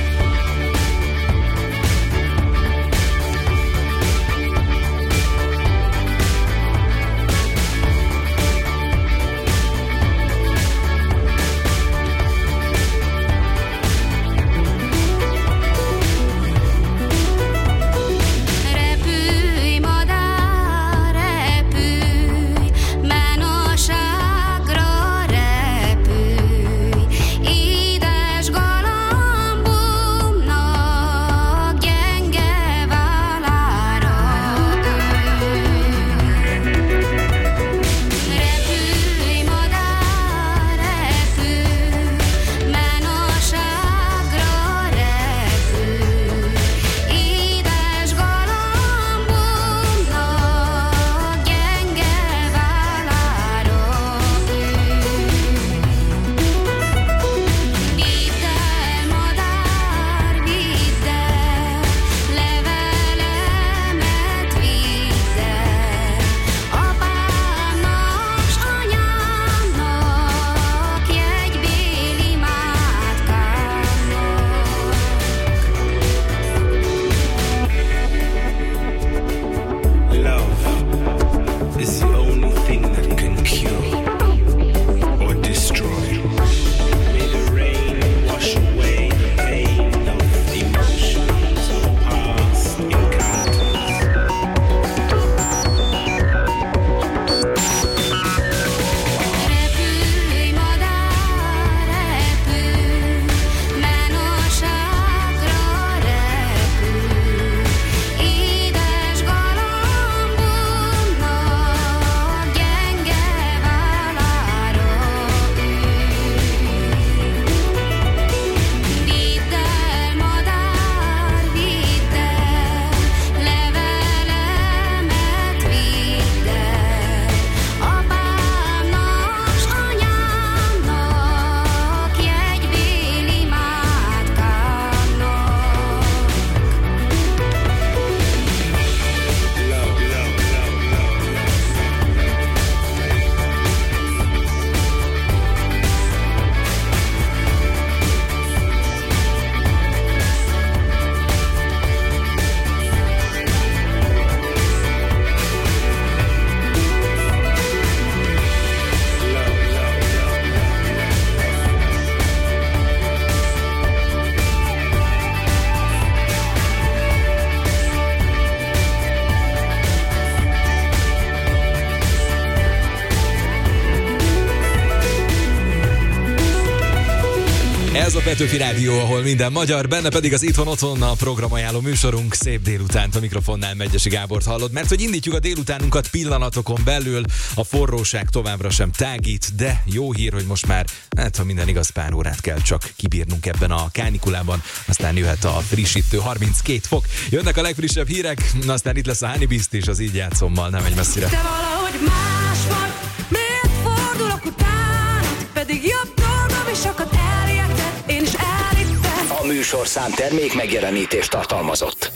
Ez a Petőfi Rádió, ahol minden magyar, benne pedig az Itthon Otthon, a programajánló műsorunk. Szép délutánt, a mikrofonnál Megyesi Gábort hallod, mert hogy indítjuk a délutánunkat pillanatokon belül, a forróság továbbra sem tágít, de jó hír, hogy most már, hát ha minden igaz, pár órát kell csak kibírnunk ebben a kánikulában, aztán jöhet a frissítő 32 fok. Jönnek a legfrissebb hírek, aztán itt lesz a Honey Beast és az Így játszommal, nem megy messzire. Te valahogy más vagy, miért fordulok utánad, pedig jobb dolgom is sokat elérted, én is elittem. A műsorszám termék megjelenítést tartalmazott.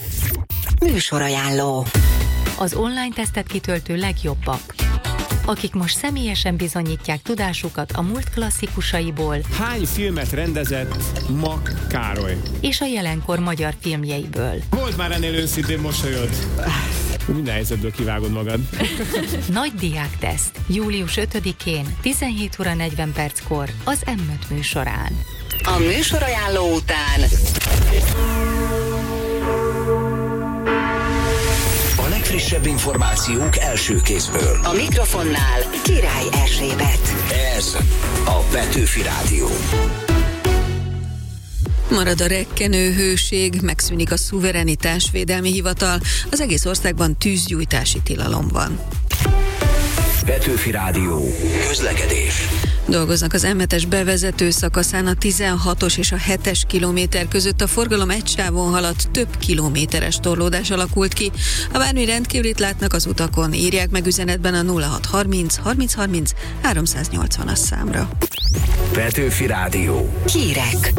Műsorajánló. Az online tesztet kitöltő legjobbak, akik most személyesen bizonyítják tudásukat a múlt klasszikusaiból. Hány filmet rendezett Mak Károly? És a jelenkor magyar filmjeiből. Volt már ennél őszintén mosolyod. Minden helyzetből kivágod magad. Nagy diákteszt. Július 5-én 17 óra 40 perckor az M5 műsorán. A műsorajánló után a legfrissebb információk első kézből. a mikrofonnál Király Erzsébet. Ez a Petőfi Rádió. Marad a rekkenő hőség, megszűnik a szuverenitásvédelmi hivatal, az egész országban tűzgyújtási tilalom van. Petőfi Rádió. Közlekedés. Dolgoznak az M7-es bevezető szakaszán, a 16-os és a 7-es kilométer között a forgalom egy sávon haladt, több kilométeres torlódás alakult ki. Ha bármi rendkívülit látnak az utakon, írják meg üzenetben a 0630 30 30 380-as számra. Petőfi Rádió. Hírek.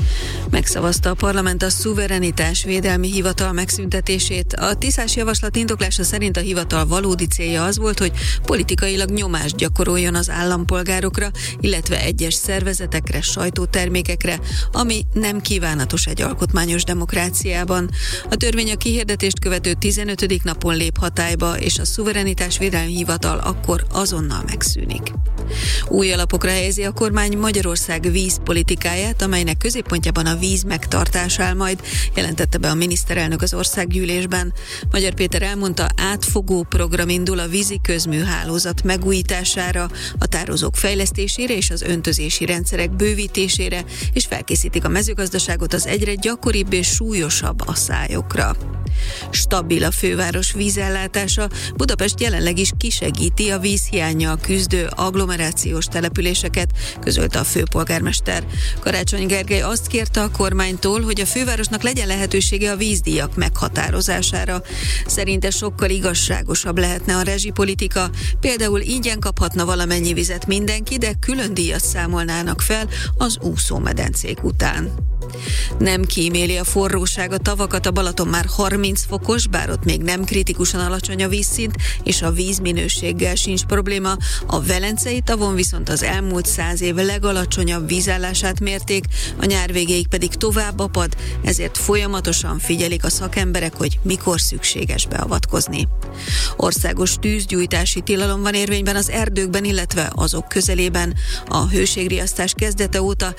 Megszavazta a parlament a szuverenitásvédelmi hivatal megszüntetését. A Tiszás javaslat indoklása szerint a hivatal valódi célja az volt, hogy politikailag nyomást gyakoroljon az állampolgárokra, illetve egyes szervezetekre, sajtótermékekre, ami nem kívánatos egy alkotmányos demokráciában. A törvény a kihirdetést követő 15. napon lép hatályba, és a szuverenitásvédelmi hivatal akkor azonnal megszűnik. Új alapokra helyezi a kormány Magyarország vízpolitikáját, amelynek középpontjában a víz megtartás áll majd, jelentette be a miniszterelnök az országgyűlésben. Magyar Péter elmondta, átfogó program indul a vízi közműhálózat megújítására, a tározók fejlesztésére és az öntözési rendszerek bővítésére, és felkészítik a mezőgazdaságot az egyre gyakoribb és súlyosabb asszályokra. Stabil a főváros vízellátása, Budapest jelenleg is kisegíti a vízhiánnyal küzdő agglomerációs településeket, közölte a főpolgármester. Karácsony Gergely azt kérte a kormánytól, hogy a fővárosnak legyen lehetősége a vízdíjak meghatározására. Szerinte sokkal igazságosabb lehetne a rezsipolitika, például ingyen kaphatna valamennyi vizet mindenki, de külön díjat számolnának fel az úszómedencék után. Nem kíméli a forróság a tavakat, a Balaton már 30 fokos, bár ott még nem kritikusan alacsony a vízszint, és a vízminőséggel sincs probléma. A Velencei tavon viszont az elmúlt 100 év legalacsonyabb vízállását mérték, a nyár végéig pedig tovább apad, ezért folyamatosan figyelik a szakemberek, hogy mikor szükséges beavatkozni. Országos tűzgyújtási tilalom van érvényben az erdőkben, illetve azok közelében. A hőségriasztás kezdete óta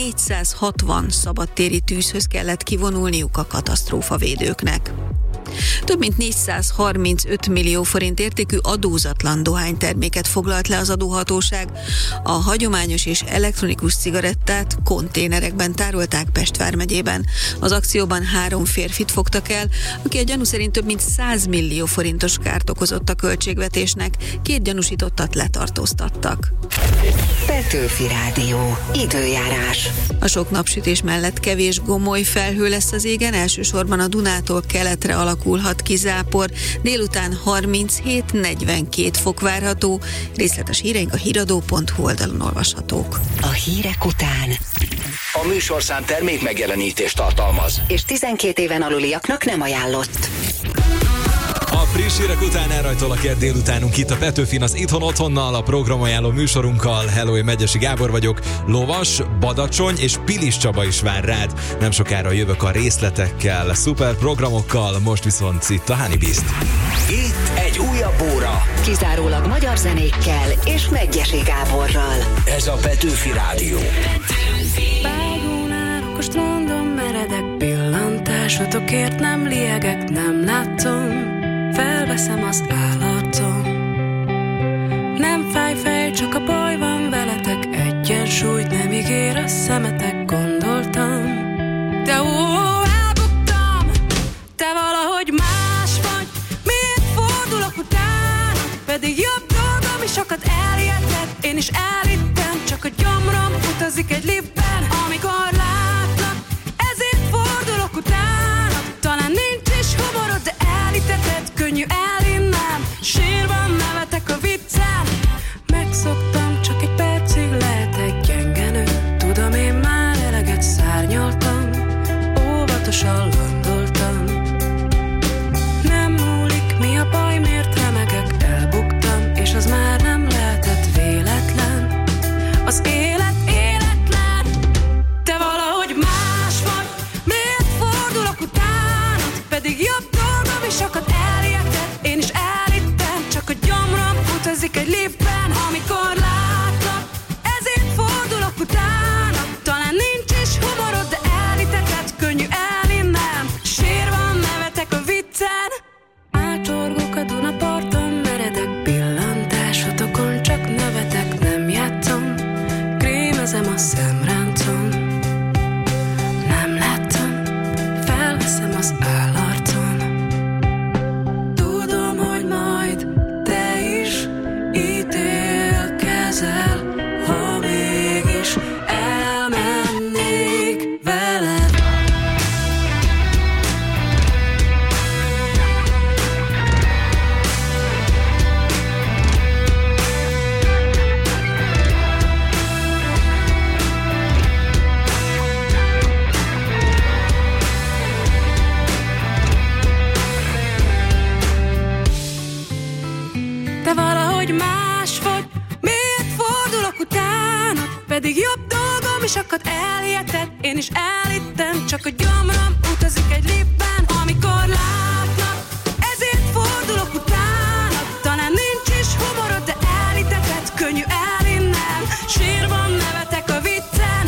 460 szabadtéri tűzhöz kellett kivonulniuk a katasztrófavédőknek. Több mint 435 millió forint értékű adózatlan dohányterméket foglalt le az adóhatóság. A hagyományos és elektronikus cigarettát konténerekben tárolták Pest vármegyében. Az akcióban 3 férfit fogtak el, aki a gyanú szerint több mint 100 millió forintos kárt okozott a költségvetésnek. 2 gyanúsítottat letartóztattak. Petőfi Rádió. Időjárás. A sok napsütés mellett kevés gomoly felhő lesz az égen, elsősorban a Dunától keletre alakulhat ki zápor. Délután 37-42 fok várható. Részletes híreink a híradó.hu oldalon olvashatók. A hírek után. A műsorszám termék megjelenítést tartalmaz. És 12 éven aluliaknak nem ajánlott. A friss hírek után elrajtol a kert délutánunk itt a Petőfin az Itthon Otthonnal, a programajánló műsorunkkal. Hello, én Megyesi Gábor vagyok. Lovas, Badacsony és Pilis Csaba is vár rád. Nem sokára jövök a részletekkel, szuper programokkal, most viszont itt a Honey Beast. Itt egy újabb óra. Kizárólag magyar zenékkel és Megyesi Gáborral. Ez a Petőfi Rádió. Vágón árok a strandon, meredek pillantásotokért nem liegek, nem látom. Felveszem az állarcom. Nem fáj fej, csak a baj van veletek. Egyensúlyt nem ígér a szemetek, gondoltam. De elbuktam, te valahogy más vagy. Miért fordulok után? Pedig jobb dolgom is sokat elérted. Én is elittem, csak a gyomrom utazik egy liftben. Amikor látlak, ezért fordulok utána. Talán nincs is humorod, de elíteted, könnyű elinnem. Sírban nevetek a viccen. Megszoktam, csak egy percig lehetek gyenge nő. Tudom, én már eleget szárnyaltam, óvatosan landoltam. Nem múlik, mi a baj, miért remegek, elbuktam, és az már nem lehetett véletlen. Az élet életlen, te valahogy más vagy. Miért fordulok utánad? Pedig jobb dolgom is sokat elérted. Én is elittem, csak a gyomrom utazik egy liftben. Amikor látlak, ezért fordulok utána. Talán nincs is humorod, de elíteted, könnyű elinnem. Sírvan nevetek a viccen. Átsorgok a Dunaparton, meredek pillantásotokon, csak nevetek, nem játszom. Krémezem a szemráncom. Nem láttam, felveszem az állarcon. Tudom, hogy majd te is ítélkedsz. pedig jobb dolgom is akad, elhiheted, én is elhittem, csak a gyomrom utazik egy lépben, amikor látnak, ezért fordulok utána. Talán nincs is humorod, de elhiteted, könnyű elhinnem, sírban nevetek a viccen.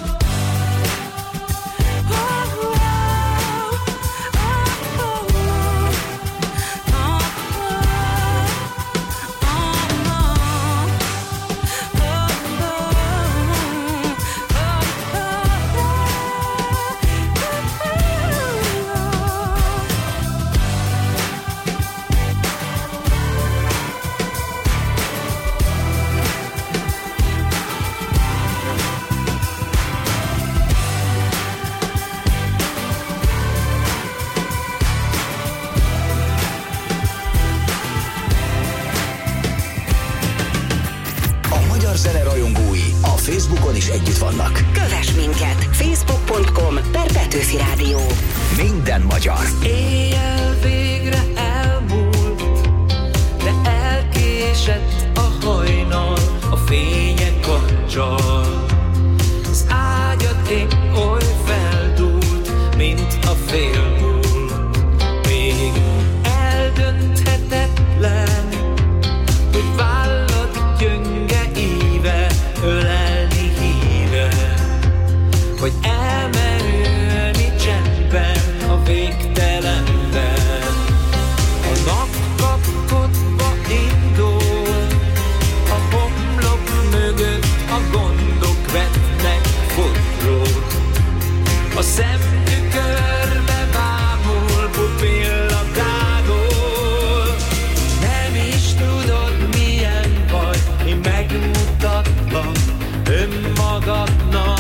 Zene rajongói a Facebookon is együtt vannak. Kövess minket! Facebook.com/Petőfi Rádió. Minden magyar. Éjjel végre elmúlt, de elkésett a hajnal, a fények kapcsal. Az ágyad épp oly feldúlt, mint a félmúlt. Még eldönthetetlen, hogy vállad gyönge íve, ölelni híve, vagy elmerülni csendben a végtelenben. A nap kapkodva indul, a homlok mögött a gondok vetnek forrót. A szemtükörbe bámul pupilla tágul. Nem is tudod milyen vagy, én megmutatlak önmagadnak.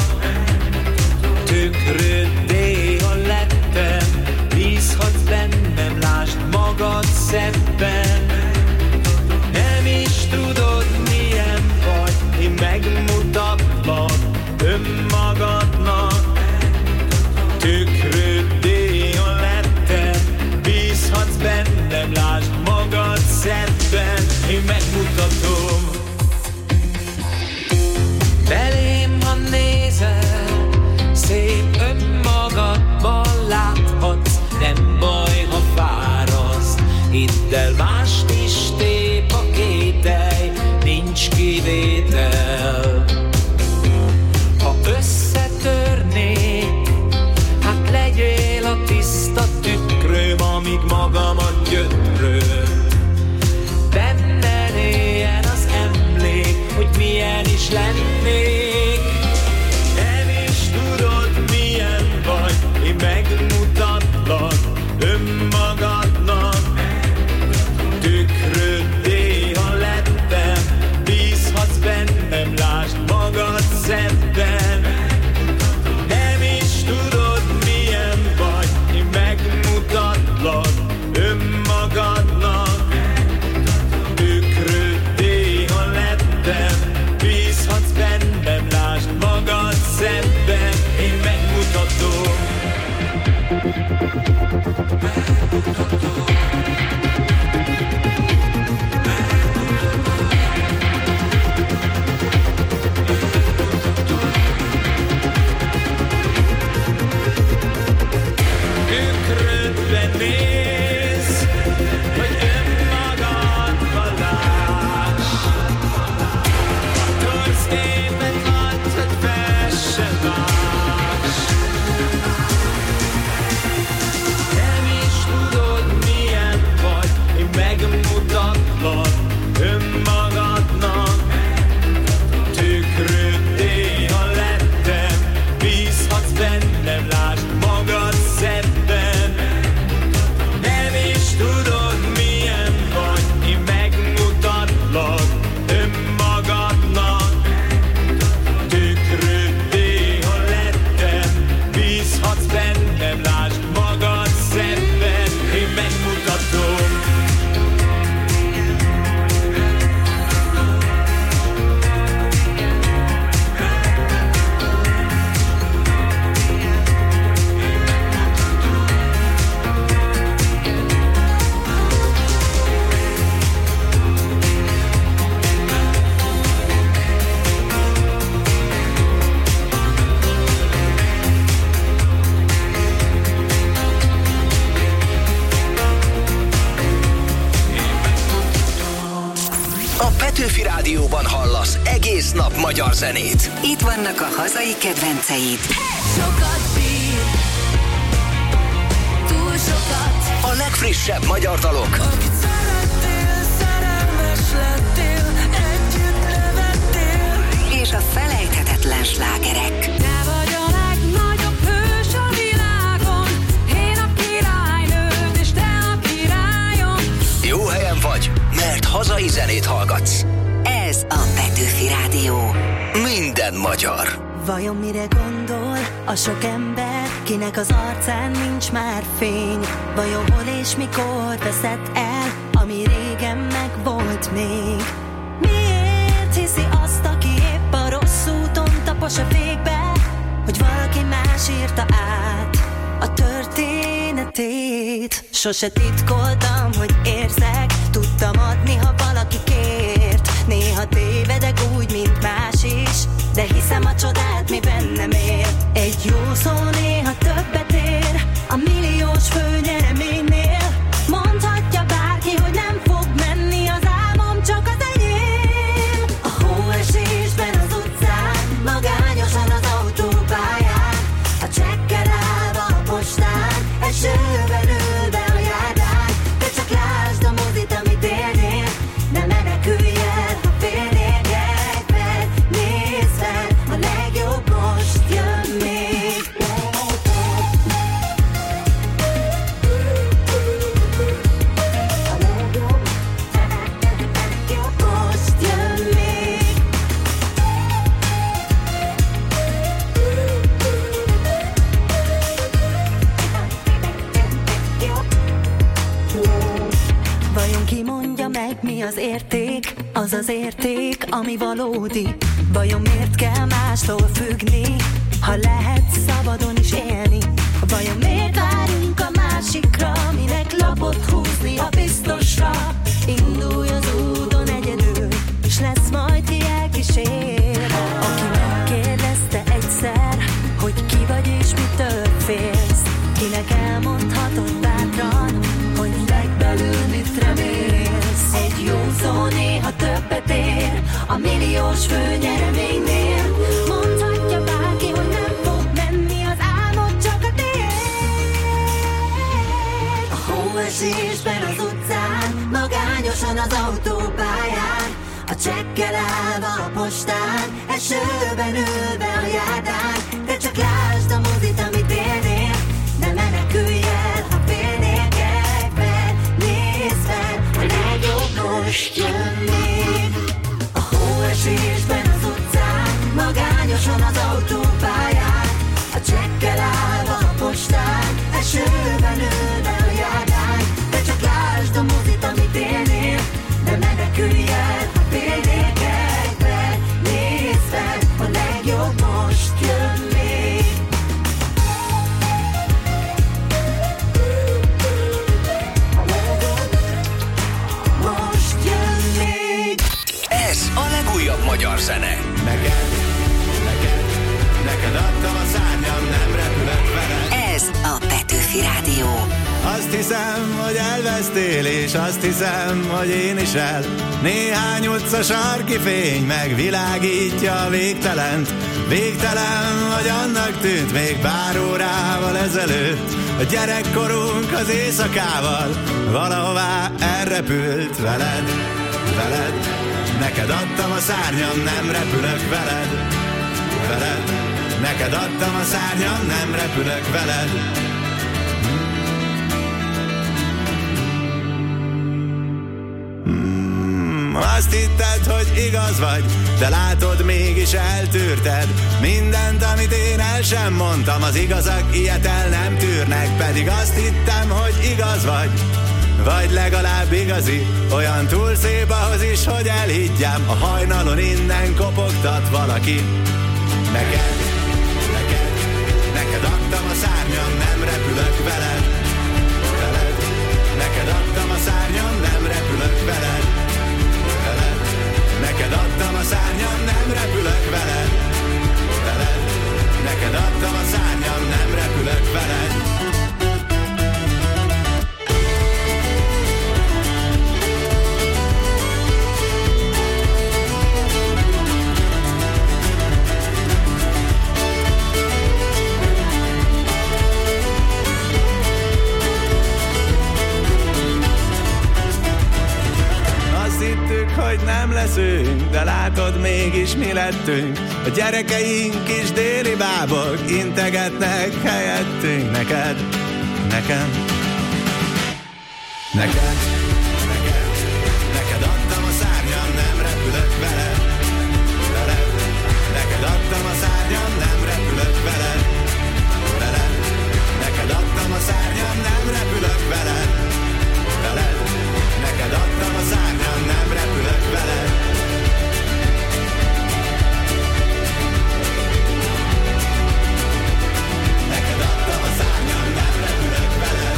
Tükröddé, ha lettem, bízhatsz bennem, lásd magad szebben. Nem is tudod milyen vagy, én megmutatlak önmagadnak. Tükröddé, ha lettem, bízhatsz bennem, lásd magad szebben. Én megmutatom. Belém, ha nézel, szép önmagadban láthatsz, nem baj, ha fáradsz. Hidd el, mást is tép a kételj, nincs kivétel. Ha összetörnék, hát legyél a tiszta tükröm, amíg magamat gyötröm. Benned éljen az emlék, hogy milyen is lennék. Nem is tudod milyen vagy, én megmutatlak önmagadnak. Tükröddé, ha lettem, bízhatsz be Petőfi Rádióban hallasz egész nap magyar zenét. Itt vannak a hazai kedvenceid. Sokat bír, túl sokat. A legfrissebb magyar dalok. Akit szerettél, szerelmes lettél, együtt nevettél. És a felejthetetlen slágerek. Te vagy a legnagyobb hős a világon, én a királynőd, és te a királyom. Jó helyen vagy, mert hazai zenét hallgatsz. Ez a Petőfi Rádió. Minden magyar. Vajon mire gondol a sok ember, kinek az arcán nincs már fény? Vajon hol és mikor veszed el, ami régen megvolt még? Miért hiszi azt, aki épp a rossz úton tapos a végbe, hogy valaki más írta át a történetét? Sose titkoltam, hogy érzek, tudtam adni, ha valaki kért. Néha tévedek úgy, mint más is, de hiszem a csodát, mi bennem él. Egy jó szó néha többet ér a milliós főnyereménynél. Mondhatja bárki, hogy nem fog menni az álmom, csak az enyém. A hóesésben az utcán, magányosan az autópályán, a csekkel állva a postán, esőben ülve a járdán. Te csak lásd a mozit, amit élnél, ne menekülj el, ha félnél. Gyerek fel, nézz fel, a legjobb most jön még. A legjobb most jön még. Vajon ki mondja meg, mi az érték? Az az érték, ami valódi. Vajon miért kell mástól függni, ha lehet szabadon is élni? Vajon miért várunk a másikra, minek lapot húzni a biztosra? Indulj az úton egyedül, és lesz majd ki elkísér. Aki megkérdezte egyszer, hogy ki vagy és mitől félsz, kinek elmondhatod bátran, hogy legbelül mit remélsz. Egy jó szó néha többet ér a milliós főnyereménynél. Mondhatja bárki, hogy nem fog menni az álmod, csak a tiéd. A hóesésben az utcán, magányosan az autópályán, a csekkel állva a postán, esőben ülve a járdán. Te csak lásd a mozit, amit élnél, ne menekülj el, ha félnél. Gyerek fel, nézz fel, a legjobb most jön még. A hóesésben az utcán, magányosan az autópályán, a csekkel állva a postán, esőben ülve a járdán. Te csak lásd a mozit, amit élnél, ne menekülj el, ha félnél. Gyerek fel, nézz fel, a legjobb most jön még. Most jön még. Ez a legújabb magyar zene. Neked adtam a szárnyam, nem repülök veled. Ez a Petőfi Rádió. Azt hiszem, hogy elvesztél, és azt hiszem, hogy én is el. Néhány utca sarki fény megvilágítja a végtelent. Végtelen, vagy annak tűnt még pár órával ezelőtt. A gyerekkorunk az éjszakával valahová elrepült veled. Neked adtam a szárnyam, nem repülök veled. Neked adtam a szárnyam, nem repülök veled. Azt hitted, hogy igaz vagy, de látod, mégis eltűrted mindent, amit én el sem mondtam. Az igazak ilyet el nem tűrnek, pedig azt hittem, hogy igaz vagy legalább igazi. Olyan túl szép ahhoz is, hogy elhiggyem, a hajnalon innen kopogtat valaki. Neked adtam a szárnyam, nem repülök veled. Neked adtam a szárnyam, nem repülök veled. Neked adtam a szárnyam, nem repülök veled. Neked adtam a szárnyam, nem repülök veled. lettünk, de látod mégis mi lettünk. A gyerekeink is déli bábok integetnek helyettünk. Neked, nekem, neked, neked, neked adtam a szárnyam, nem repülök veled, veled. Neked adtam a szárnyam, nem repülök veled, veled. Neked adtam a szárnyam, nem repülök veled, veled. Neked adtam a szárnyam, nem repülök veled. Neked adtam a szárnyam, nem repülök veled.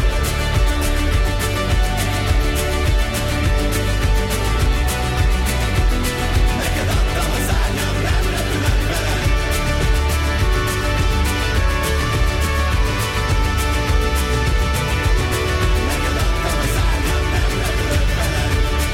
Neked adtam a szárnyam, nem repülök veled. Neked adtam a szárnyam, nem repülök veled.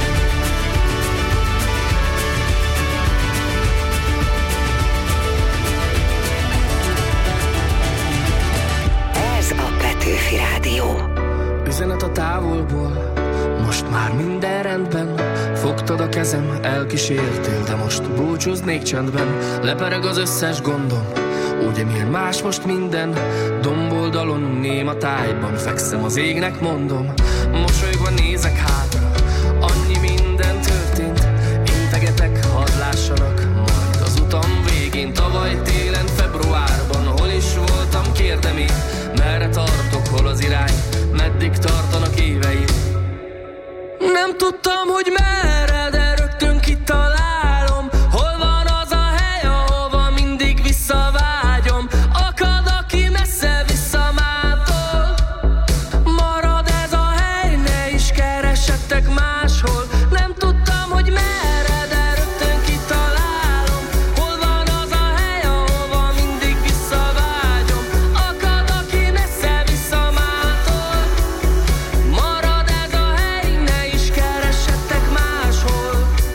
Ez a Petőfi Rádió. Üzenet a távolból, most már minden rendben. Fogtad a kezem, elkísértél, de most búcsúznék csendben. Lepereg az összes gondom, ugye milyen más most minden. Domboldalon, néma tájban fekszem az égnek, mondom. Mosolyogva nézek hátra, annyi minden történt. Integetek, hadd lássanak, majd az utam végén. Tavaly télen, februárban, hol is voltam, kérdem én. Merre tartok, hol az irány, meddig tartanak éveim. Nem tudtam, hogy merre, de rögtön kitalálom. Hol van az a hely, ahova mindig visszavágyom. Akad, aki messze visszamától. Marad ez a hely, ne is keressetek máshol. Nem tudtam, hogy merre, de rögtön kitalálom. Hol van az a hely, ahova mindig visszavágyom. Akad, aki messze visszamától. Marad ez a hely, ne is keressetek máshol.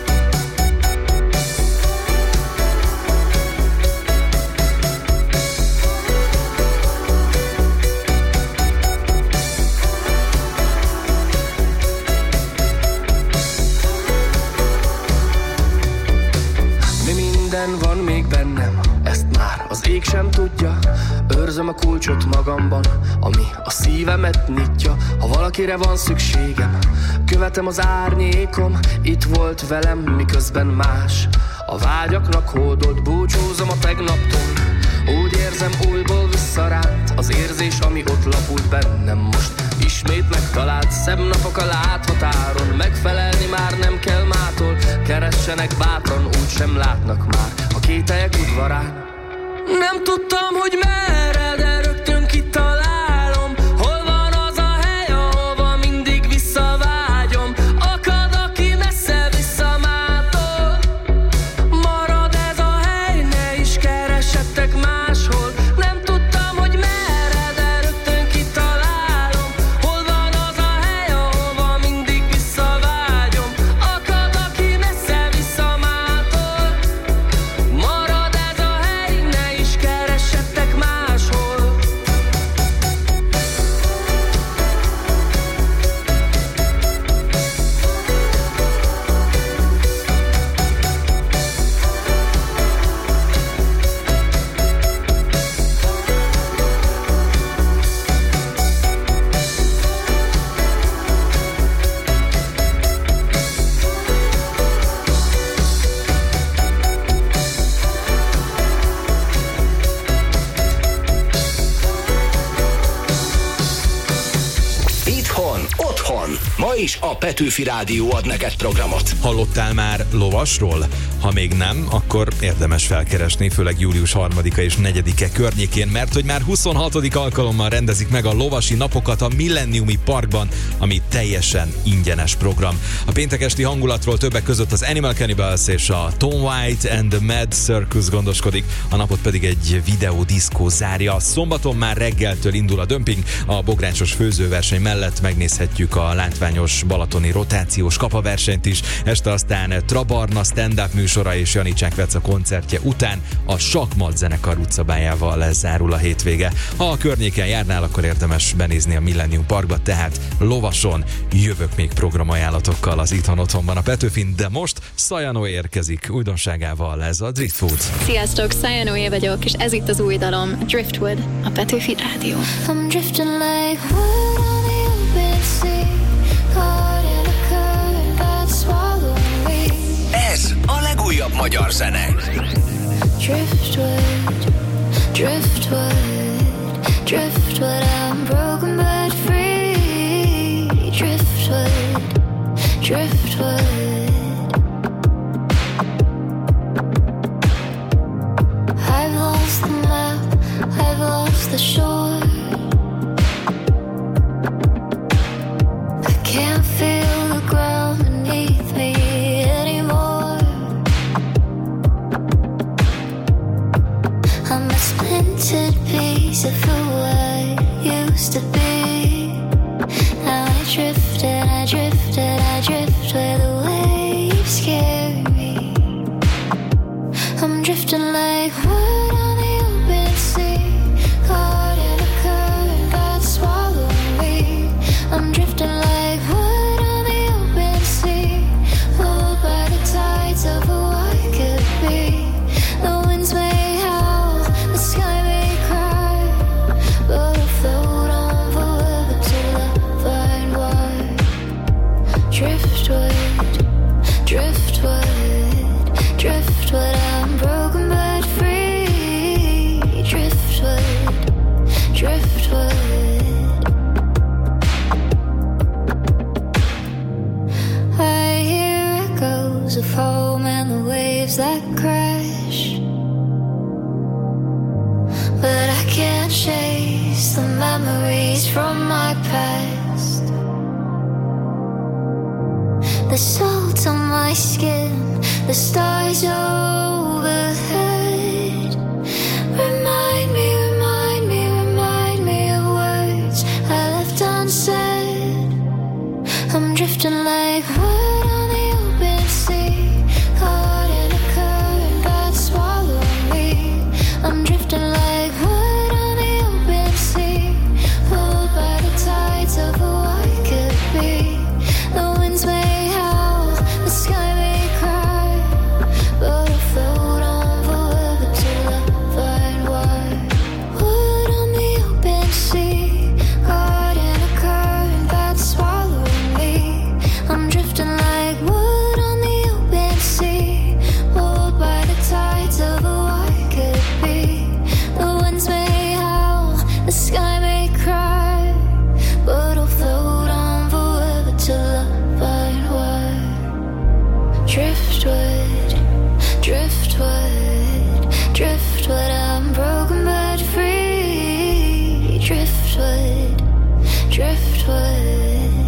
Mi minden van még bennem, ezt már az ég sem tudja. Őrzöm a kulcsot magamban, ami a szívemet nyitja. Ha valakire van szükségem, követem az árnyékom. Itt volt velem, miközben más a vágyaknak hódolt. Búcsúzom a tegnaptól, úgy érzem újból visszaránt. Az érzés, ami ott lapult bennem, most ismét megtalált. Szebb napok a láthatáron, megfelelni már nem kell mától. Keressenek bátran, úgy sem látnak már a kételyek udvarán. Nem tudtam, hogy merre, de rögtön kitalálom. Hol van az a hely, ahova mindig visszavágyom. Akad, aki messze visszamától. Marad ez a hely, ne is keressetek máshol. Nem tudtam, hogy merre, de rögtön kitalálom. Hol van az a hely, ahova mindig visszavágyom. Akad, aki messze visszamától. Marad ez a hely, ne is keressetek máshol. Itthon, otthon. Ma is a Petőfi Rádió ad neked programot. Hallottál már lovasról? Ha még nem, akkor érdemes felkeresni, főleg július 3-a és 4-e környékén, mert hogy már 26. alkalommal rendezik meg a lovasi napokat a Millenniumi Parkban, ami teljesen ingyenes program. A péntek esti hangulatról többek között az Animal Cannibals és a Tom White and the Mad Circus gondoskodik, a napot pedig egy videódiszkó zárja. Szombaton már reggeltől indul a dömping, a bográncsos főzőverseny mellett megnézhetjük a látványos balatoni rotációs kapaversenyt is. Este aztán Trabarna stand-up műsora és Janicsák Veca koncertje után a Sakmat zenekar utcabájával zárul a hétvége. Ha a környéken járnál, akkor érdemes benézni a Millennium Parkba, tehát Lovason. Jövök még programajánlatokkal az Itthon Otthonban a Petőfin, de most Szajano érkezik újdonságával, ez a Driftwood. Sziasztok, Szajanoé vagyok, és ez itt az új dalom, Driftwood, a Petőfi Rádió. I'm drifting like wood on the open sea, caught in a current that swallowed me. Ez a legújabb magyar zene. Driftwood, driftwood, driftwood, I'm broken but free. Driftwood, driftwood. I've lost the map, I've lost the shore. I can't feel the ground beneath me anymore. I'm a splintered piece of who I used to be. Now I drift and I drift and I drift where the waves carry me. I'm drifting like wood on the open sea, caught in a current that swallowed me. I'm drifting like wood on the open sea, pulled by the tides of who I could be. The winds may howl, the sky may cry, but I'll float on forever till I find why. Driftwood, driftwood, driftwood, I'm broken but free. Driftwood, driftwood. I hear echoes of home and the waves that crash, but I can't chase the memories from my past. The salt on my skin, the stars overhead. Remind me, remind me, remind me of words I left unsaid. I'm drifting like wood on the open sea, caught in a current that swallowed me. I'm drifting like wood on the open sea, pulled by the tides of who I could be. The winds may howl, the sky may cry, but I'll float on forever till I find why. Wood on the open sea, caught in a current that swallowed me. I'm drifting like wood on the open sea, pulled by the tides of who I could be. The winds may howl, the sky may cry, but I'll float on forever till I find why. Driftwood, driftwood, driftwood, I'm broken but free. Driftwood, driftwood.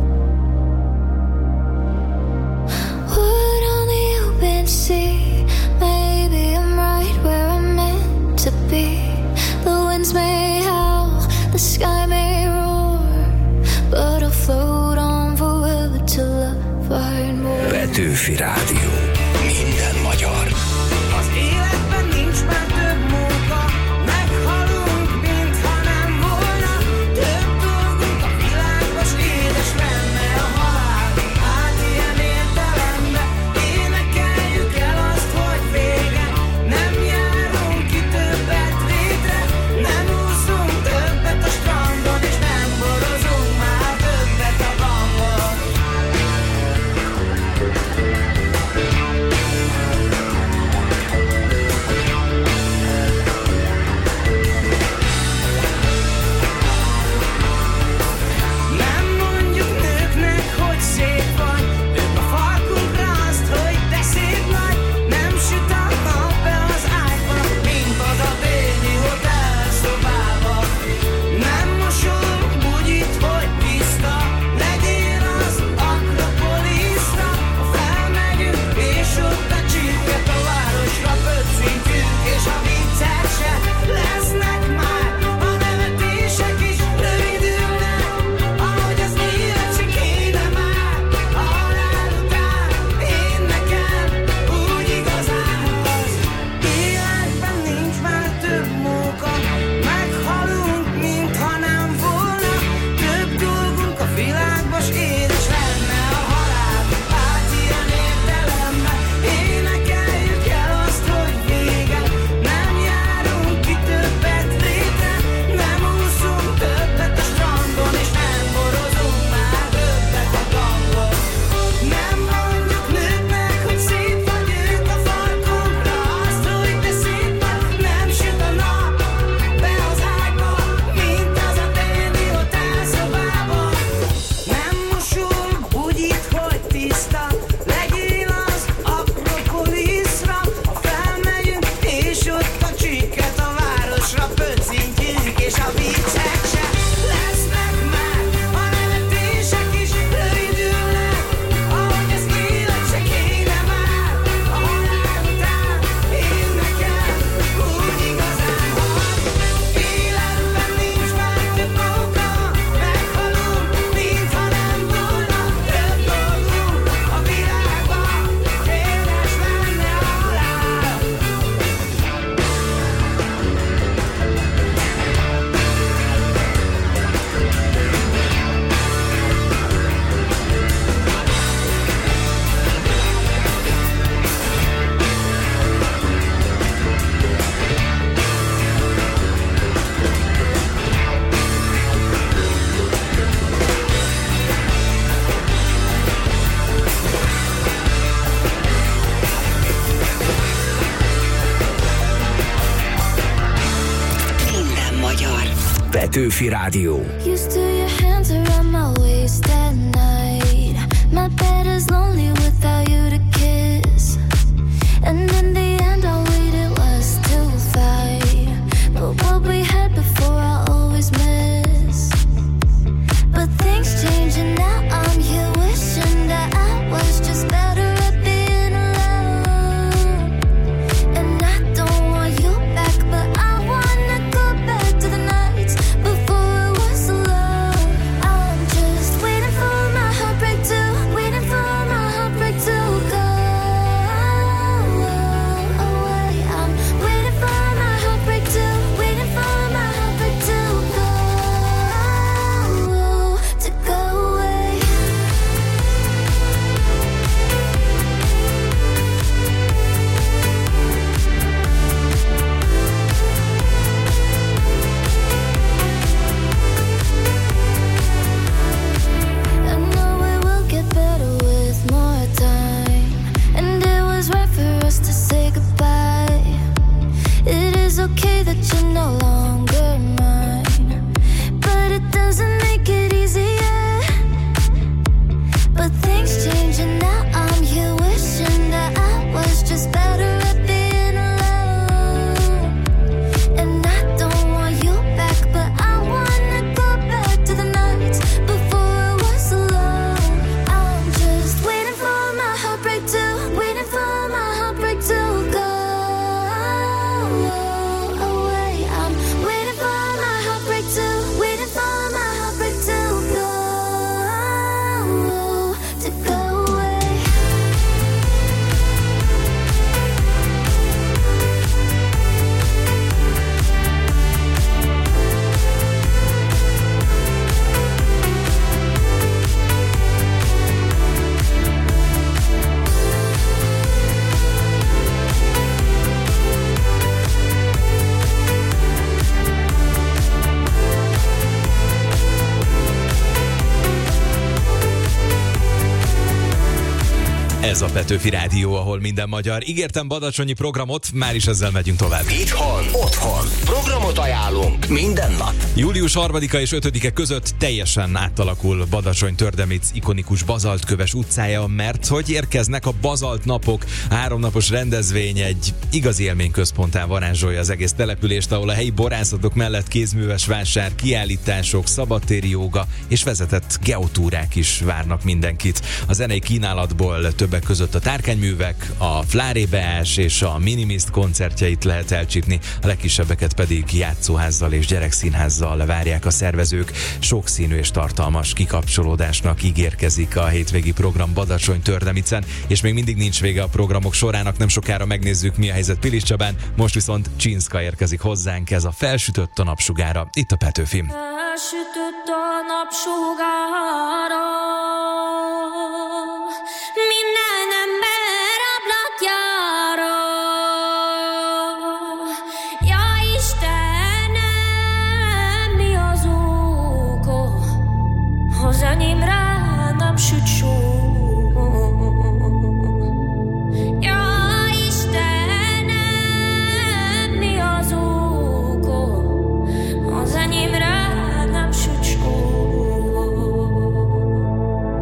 Wood on the open sea, maybe I'm right where I'm meant to be. The winds may howl, the sky may roar, but I'll float on forever till I find more. Petőfi Rádió. Minden magyar. Az életben nincs már több munka, meghalunk, mintha nem volna. Több dolgunk a világban, s édes lenne a halál. Hát ilyen értelemben énekeljük el azt, hogy vége. Nem járunk ki többet létre, nem úszunk többet a strandon, és nem borozunk már többet a bankban. Petőfi Rádió. My bed is lonely without you to kiss. And in the end all we did was to fight. But what we had before I always miss. But things change and now I'm here wishing that I was just better at being alone. And I don't want you back, but I wanna go back to the nights before I was alone. I'm just waiting for my heartbreak to go away. I'm waiting for my heartbreak to go away. I know it will get better with more time, and it was right for us to say goodbye. It is okay that you're no longer mine, but it doesn't make it easier. But things change and now I'm here wishing that I was just better at being alone. And I don't want you back, but I wanna go back to the nights before I was alone. I'm just waiting for my heartbreak to go away. I'm waiting for my heartbreak to go away. Ez a Petőfi Rádió, ahol minden magyar. Ígértem badacsonyi programot, már is ezzel megyünk tovább. Itthon, otthon. Programot ajánlunk minden nap. Július 3-a és 5-e között teljesen átalakul Badacsony-Tördemic ikonikus bazaltköves utcája, mert hogy érkeznek a bazalt napok. 3 napos rendezvény egy igazi élményközponttá varázsolja az egész települést, ahol a helyi borászatok mellett kézműves vásár, kiállítások, szabadtéri jóga és vezetett geotúrák is várnak mindenkit. A zenei kínálatból többek között a tárkányművek, a Flárébeás és a Minimist koncertjeit lehet elcsípni, a legkisebbeket pedig játszóházzal és gyerekszínházzal várják a szervezők. Sokszínű és tartalmas kikapcsolódásnak ígérkezik a hétvégi program Badacsony-Tördemicen, és még mindig nincs vége a programok sorának, nem sokára megnézzük, mi a helyzet Pilis Csabán, most viszont Csinszka érkezik hozzánk, ez a Felsütött a napsugára, itt a Petőfim. Felsütött a napsugára, minden ember ablakjára. Ja Istenem, mi az oka, ha zenimre nem süt só. Ja Istenem, mi az oka, ha zenimre nem süt só.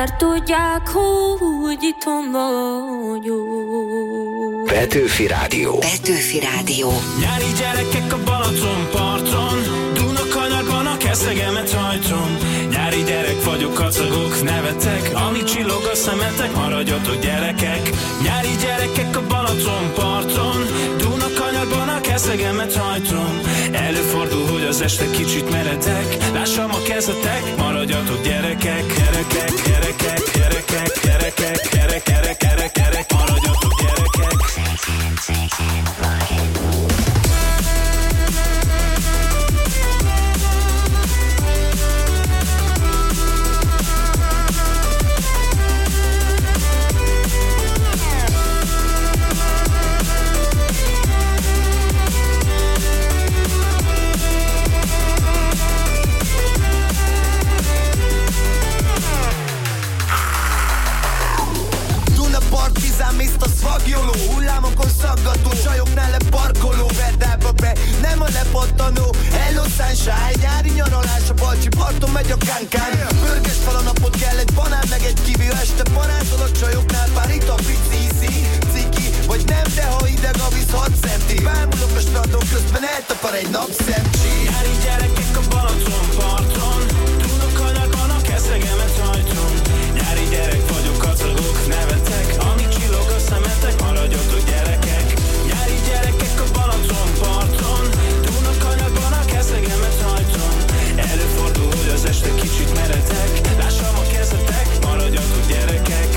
Bár tudják, hogy itthon vagyok. Petőfi Rádió. Petőfi Rádió. Nyári gyerekek a Balatonparton, Dunakanyarban a keszegemet hajtom. Nyári gyerek vagyok, kacagok, nevetek, ami csillog a szemetek, maradjatok gyerekek. Nyári gyerekek a Balatonparton, Dunakanyarban a keszegemet hajtom. Előfordul, hogy az este kicsit meredek, lássam a kezetek, maradjatok gyerekek. Gyerekek, gyerekek, gyerekek, gyerekek, gyerekek, gyerekek, maradjatok gyerekek. Mr. Svagjoló, hullámokon szaggató, csajoknál leparkoló, verdába be, nem a lepattanó. Hello Sunshine, nyári nyaralás, a Balcsi parton megy a kánkán. Pörges fal a napot, kell egy banán, meg egy kivi, este parázol a csajoknál, pár itt a pici, ciki, vagy nem, de ha ideg a víz 6 centi. Bámulok a strandon, közben eltapar egy napszemcsi. Nyári gyerekek a Balatonparton, Dunakanyarban a keszegemet hajtom. Nyári gyerek vagyok, kacagok, nevetek, ami csillog a szemetek, maradjatok gyerekek. Nyári gyerekek a Balatonparton, Dunakanyarban a keszegemet hajtom. Előfordul, hogy az este kicsit meredek, lássam a kezetek, maradjatok gyerekek.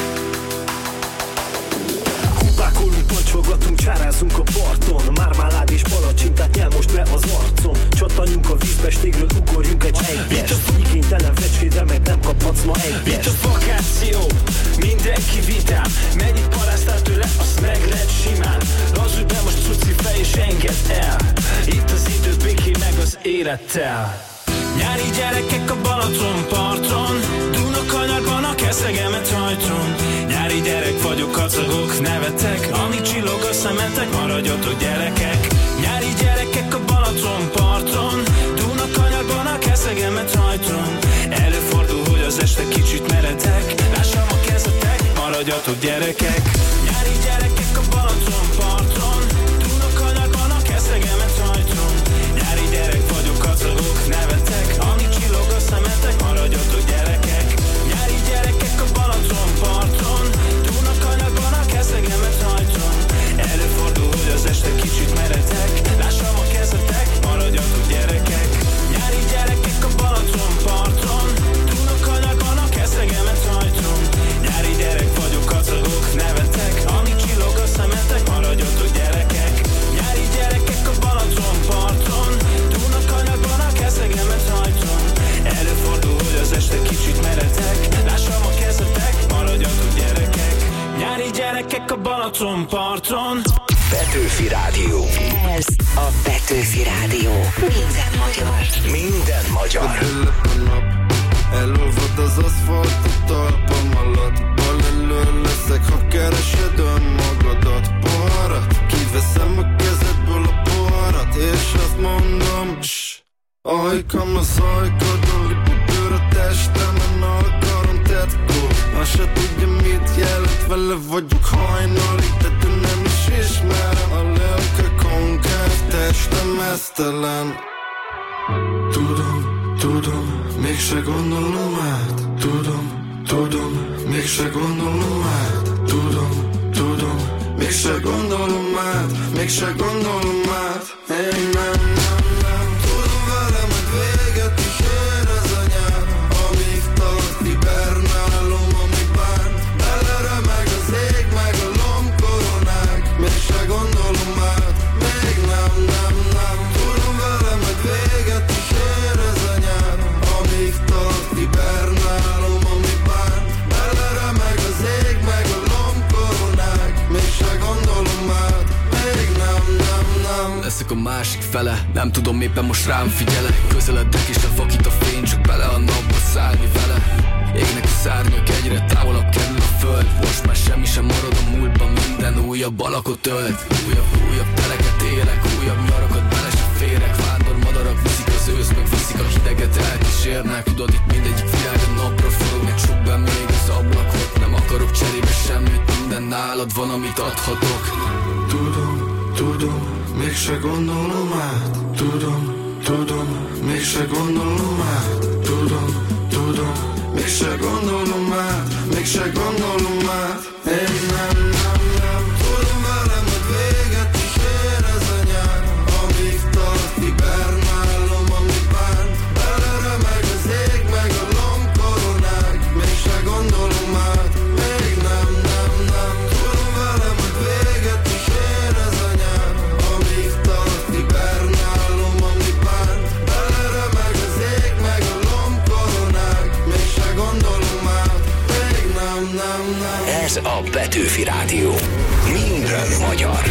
Kupákolunk, pancsolgatunk, csárázunk a parton. Mármálád és palacsintát nyel most be az arcon. Csattanjunk a vízbe, stégről ugorjunk egy egyest. Igénytelen fecskére meg nem kaphatsz ma egyest. Itt a vakáció, mindenki vitám. Mennyit paráztál tőle, azt meg lehet simán. Lazulj be most cuci fej és engedd el. Itt az idő béké meg az élettel. Nyári gyerekek a Balatonparton, Dunakanyarban a keszegemet hajtom. Nyári gyerek vagyok, kacagok, nevetek, ami csillog a szemetek, maradjatok gyerekek. Nyári gyerekek a Balatonparton, Dunakanyarban a keszegemet hajtom. Előfordul, hogy az este kicsit meredek, lássam a kezetek, maradjatok gyerekek. Nyári gyerekek a Balatonparton, Dunakanyarban a keszegemet hajtom. Nyári gyerek vagyok, kacagok, nevetek, ami csillog a szemetek, maradjatok gyerekek. Nyári gyerekek a Balatonparton, Dunakanyarban a keszegemet hajtom. Előfordul, hogy az este kicsit meredek, lássam a kezetek, maradjatok gyerekek. Nyári gyerekek a Balatonparton, Dunakanyarban a keszegemet hajtom. Nyári gyerek vagyok, kacagok, nevetek, ami csillog a szemetek, maradjatok gyerekek. Nyári gyerekek a Balatonparton, Dunakanyarban a keszegemet hajtom. Előfordul, hogy az este kicsit meredek, lássam a kezetek, maradjatok gyerekek. Nyári gyerekek a Balatonparton. Petőfi Rádió. Ez a Petőfi Rádió. Minden magyar. Minden magyar. Elolvad az aszfalt a talpam alatt. Bal elől leszek, ha keresed önmagadat. Poharat, kiveszem a kezedből a poharat, és azt mondom, ajkam az ajkadon, lipogör a testemen, alkarom tetkó. Azt se tudja mit jelent, vele vagyok hajnalig, de te nem is ismerem. A lelke konkáv, testem esztelen. Tudom, mégse gondolom át. Tudom, mégse gondolom át. Tudom, mégse gondolom át. Mégse gondolom át. Én nem. Tudom velem, hogy véget is ér ez a nyár. Amíg tart, hibernálom, ami bán. Beleremeg az ég, meg a lombkoronák. Mégse gondolom át. Még nem. Tudom velem, hogy véget is ér ez a nyár. Amíg tart, hibernálom, ami bán. Beleremeg az ég, meg a lombkoronák. Mégse gondolom át. Még nem. Leszek a másik fele, nem tudom, éppen most rám figyelek. Közeledek és levakít a fény, csak bele a napba szállni vele. Égnek a szárnyak, egyre távolabb kerül a föld. Most már semmi sem marad a múltban, minden újabb alakot ölt. Újabb teleket élek, újabb nyarakat bele se férek. Vándor madarak viszik a az ősz, megviszik a hideget, elkísérnek. Tudod, itt mindegyik világ a napra forog, még csukd be még az ablakot. Nem akarok cserébe semmit, minden nálad van, amit adhatok. Tudom, mégse gondolom át. Tudom, mégse gondolom át. Tudom, mégse gondolom át. Én nem tudom velem, hogy véget is ér ez a nyár. Amíg tart, hibernálom, ami bánt. Beleremeg az ég, meg a lombkoronák. Mégse gondolom át. Még nem tudom velem, hogy véget is ér ez a nyár. Amíg tart, hibernálom, ami bánt. Beleremeg az ég, meg a lombkoronák. Mégse gondolom át. Még nem. Ez a Petőfi Rádió. Minden magyar.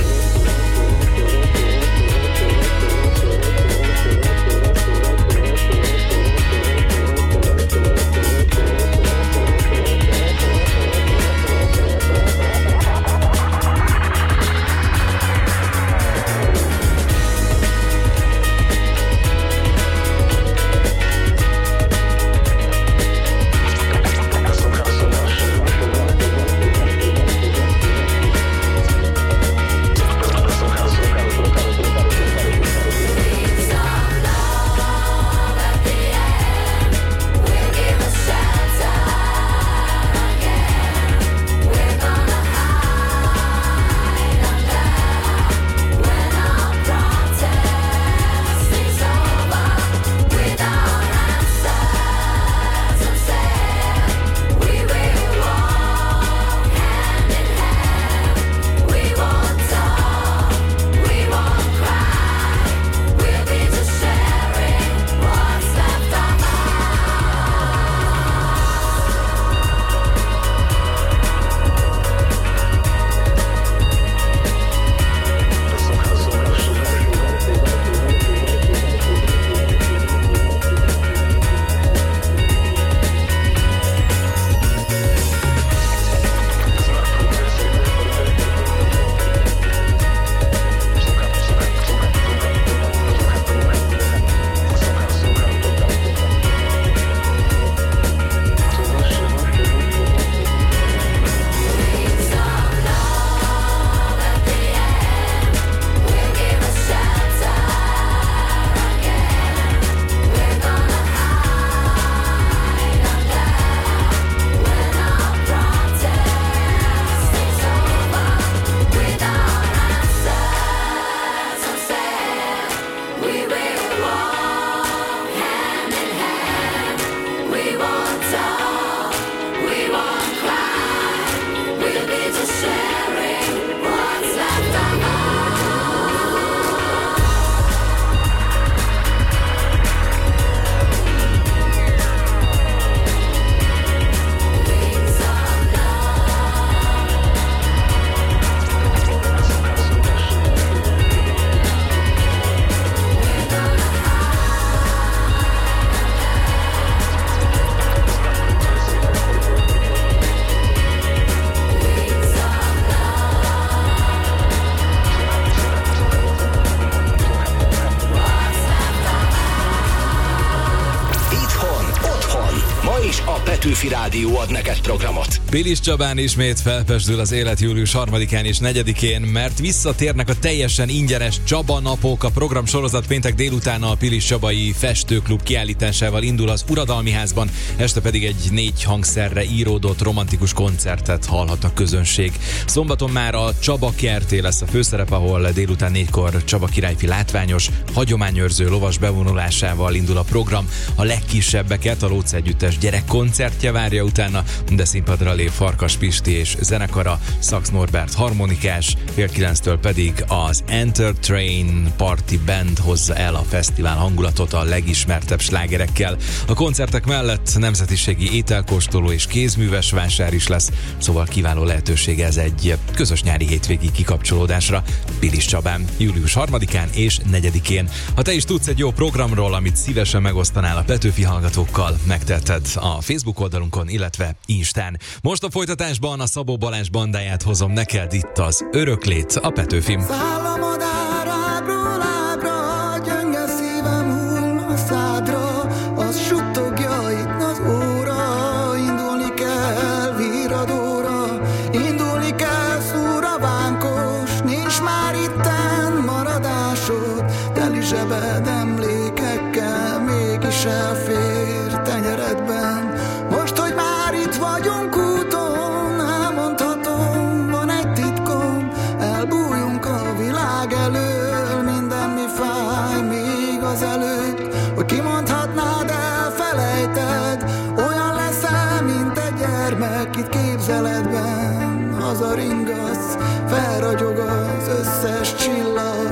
Petőfi Rádió ad neked programot. Pilis Csabán ismét felpesdül az élet július 3-án és 4-én, mert visszatérnek a teljesen ingyenes Csaba napok. A program sorozat péntek délután a Pilis Csabai Festőklub kiállításával indul az Uradalmi Házban, este pedig egy 4 hangszerre íródott romantikus koncertet hallhat a közönség. Szombaton már a Csaba kerté lesz a főszerep, ahol délután 4-kor Csaba királyfi látványos, hagyományőrző lovas bevonulásával indul a program. A legkisebbeket a Lóc Együttes gyerekkoncertje várja utána, de színpadra lép Farkas Pisti és zenekara, Szax Norbert harmonikás, 8:30-től pedig az Enter Train Party Band hozza el a fesztivál hangulatot a legismertebb slágerekkel. A koncertek mellett nemzetiségi ételkóstoló és kézműves vásár is lesz, szóval kiváló lehetőség ez egy közös nyári hétvégi kikapcsolódásra Pilis Csabán, július 3-án és 4-én. Ha te is tudsz egy jó programról, amit szívesen megosztanál a Petőfi hallgatókkal, megteheted a Facebook oldalunkon, illetve Instán. Most a folytatásban a Szabó Balázs bandáját hozom neked, itt az Öröklét, a Petőfim. Száll a madár ábról ábra, gyönge szívem hull a tavasz, felragyog az összes csillag.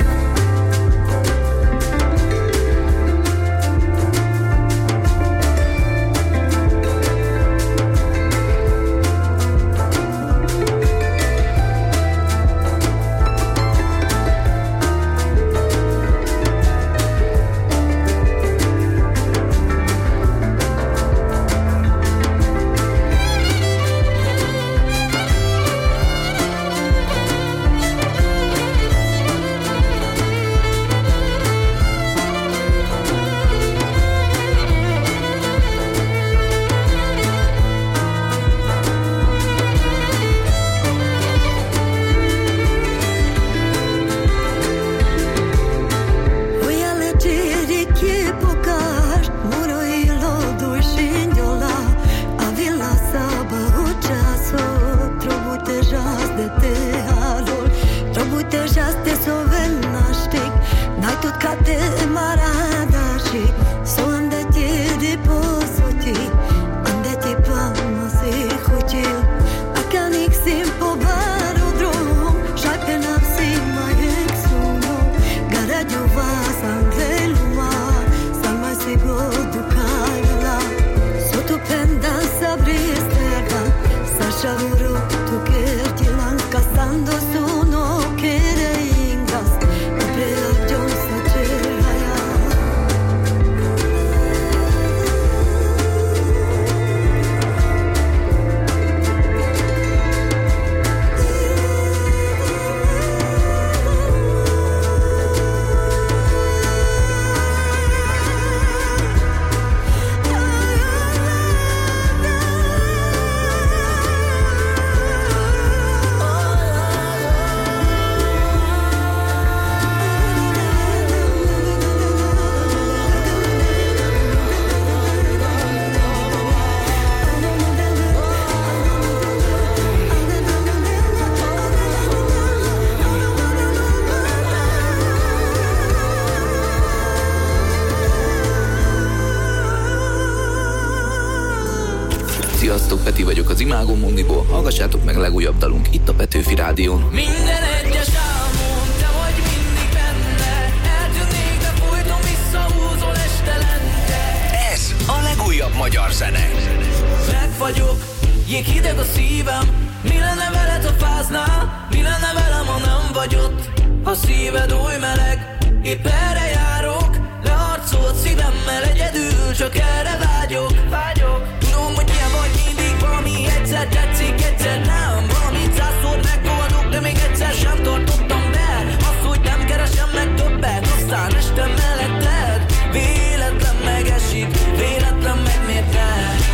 Sziasztok, Peti vagyok az Imágo Mondiból. Hallgassátok meg a legújabb dalunk itt a Petőfi Rádión. Minden egyes álmom, te vagy mindig benne. Eltűnnék, de folyton visszahúzol este lente. Ez a legújabb magyar zene. Meg vagyok, jéghideg a szívem. Mi lenne veled, ha fáznál? Mi lenne velem, ha nem vagy ott? A szíved oly meleg, épp erre járok. Leharcolt szívemmel egyedül, csak erre vágyok. Tudom, hogy ilyen vagy mindig, valami egyszer tetszik, egyszer nem. Valamit százszor megfogadok, de még egyszer sem tartottam be. Azt, hogy nem keresem meg többet, aztán este melletted. Véletlen megesik, véletlen megmérte.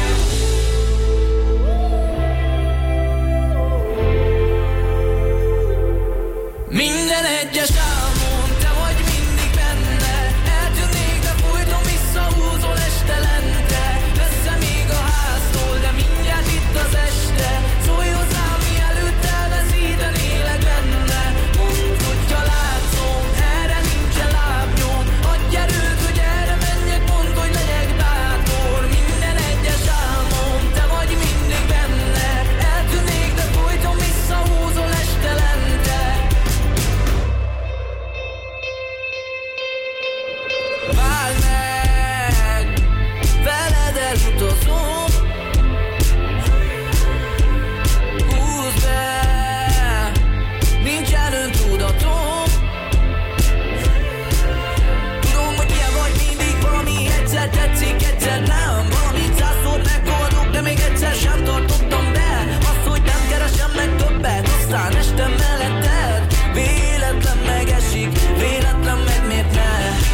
Minden egyes álmom, te vagy mindig benne. Eltűnnék, de folyton visszahúzol este lente. Messze még a háztól, de mindjárt itt az este. Szólj hozzám, mielőtt elveszítenélek benne. Mondd, hogyha látszom, erre nincsen lábnyom. Adj erőt, hogy erre menjek, mondd, hogy legyek bátor. Minden egyes álmom, te vagy mindig benne. Eltűnnék, de folyton visszahúzol este lente. Várj meg, veled elutazom. Húzd be, nincsen öntudatom. Tudom, hogy ilyen vagy mindig, valami egyszer tetszik, egyszer nem. Valamit százszor megfogadok, de még egyszer sem tartottam be. Azt, hogy nem keresem meg többet, aztán este melletted. Véletlen megesik, véletlen megmérte.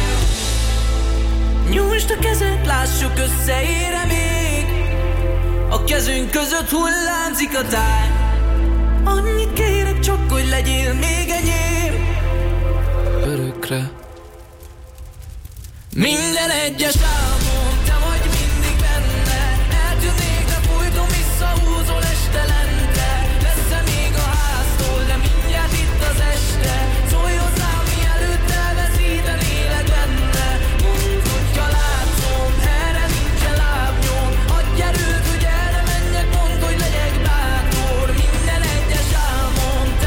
Nyújtsd a kezed, lássuk, összeére még. A kezünk között hullámzik a táj. Annyit kérek csak, hogy legyél még enyém. Örökre. Minden egyes álmom, te vagy mindig benne. Eltűnnék, de folyton visszahúzol este lente. Messze még a háztól, de mindjárt itt az este. Szólj hozzám, mielőtt elveszítenélek benne. Mondd, hogyha látszom, erre nincsen lábnyom. Adj erőt, hogy erre menjek, mondd, hogy legyek bátor. Minden egyes álmom,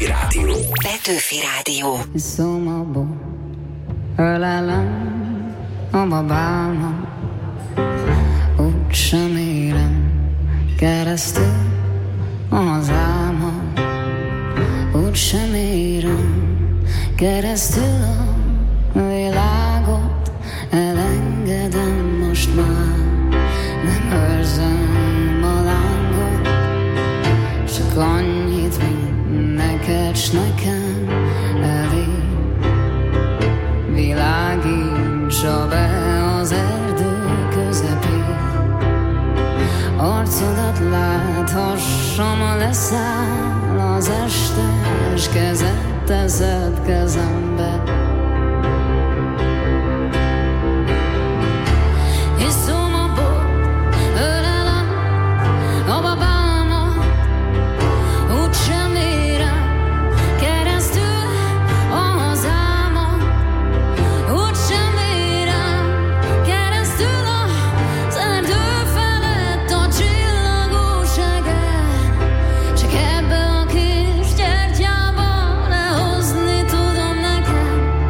Petőfi Rádió. Petőfi Rádió. Szomorú, ölelem a babámat, úgy sem érem keresztül az álmat, úgy sem érem keresztül a világot, elengedem most már, nem őrzöm a lángot, csak annyit, mint neked s nekem elég. Világítsa be az erdő közepén, arcodat láthassam, leszáll az este, és kezed teszed kezembe. Iszom a bort, ölelem a babámat, úgysem érem keresztül az álmat, úgysem érem keresztül az erdő felett a csillagos eger, csak ebbe a kis gyertyába lehozni tudom neked.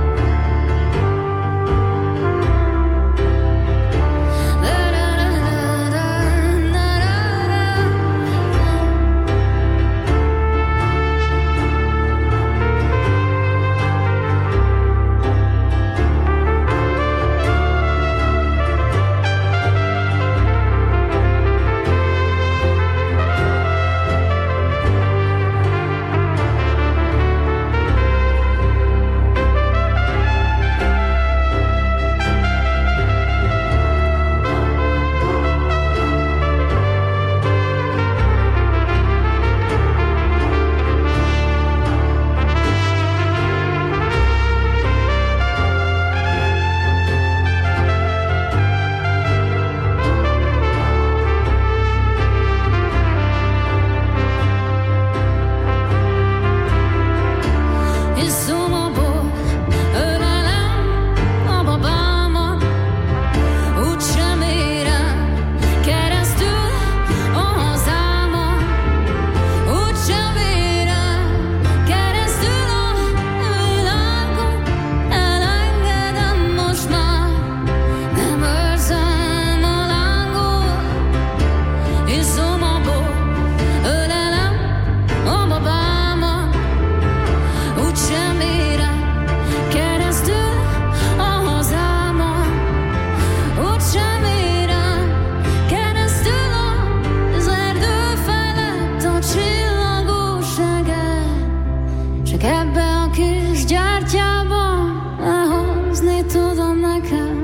Iszom a bort, ölelem a babámat, úgysem érem keresztül az álmat, úgysem érem keresztül a világot, elengedem most már, nem őrzöm a lángot. Iszom a bort, ölelem a babámat, úgysem érem keresztül az álmat, úgysem érem keresztül az erdő felett a csillagos eger, csak ebbe a kis gyertyába lehozni tudom neked.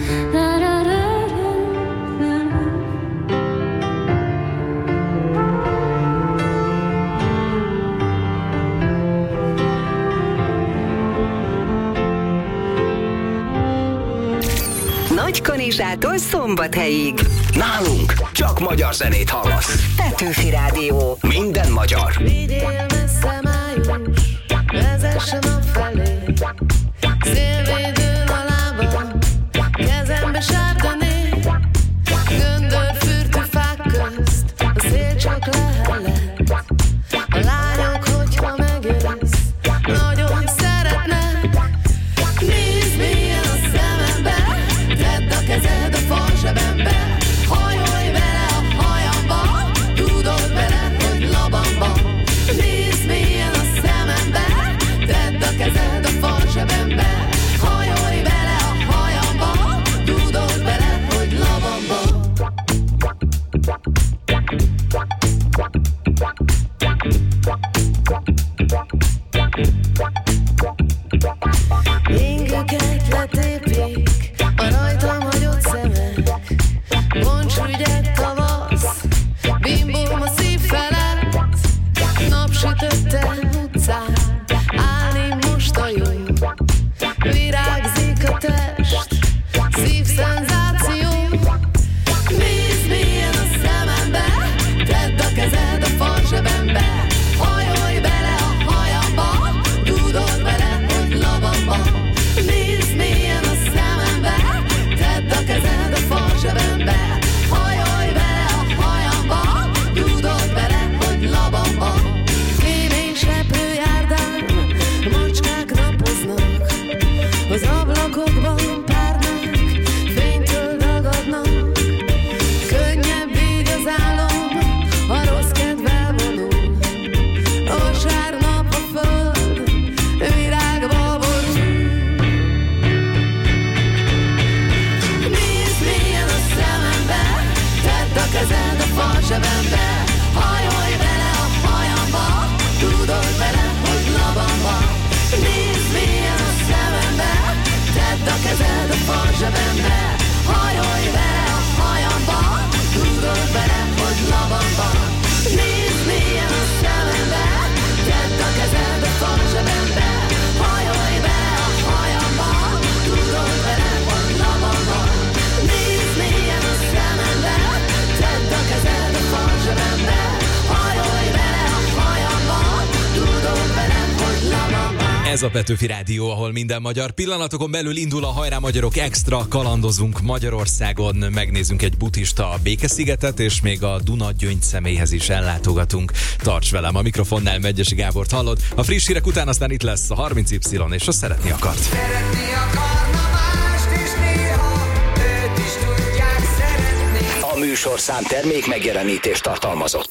Nagykanizsától Szombathelyig. Nálunk csak magyar zenét hallasz. Petőfi Rádió. Minden magyar. Vigyél messze május, vezessen a felé, szélvédőn a lábam, kezembe sárgané, göndörfürtű fák közt, a szél csak lehelet. A lányok, hogyha megélsz, nagyon szeretnek. Nézd mélyen a szemembe, tedd a kezed a falzsebembe, hajolj bele a hajamba, tudod vele, hogy labamba. Nézd mélyen a szemembe, tedd a kezed a falzsebembe, a Petőfi Rádió, ahol minden magyar. Pillanatokon belül indul a Hajrá Magyarok Extra, kalandozunk Magyarországon, megnézzünk egy buddhista Békeszigetet, és még a Duna-Gyöngy személyhez is ellátogatunk. Tarts velem, a mikrofonnál Megyesi Gábort hallod. A friss hírek után aztán itt lesz a 30Y és a Szeretni akart. Szeretni akarna mást, és néha őt is tudják szeretni. A műsorszám termék megjelenítést tartalmazott.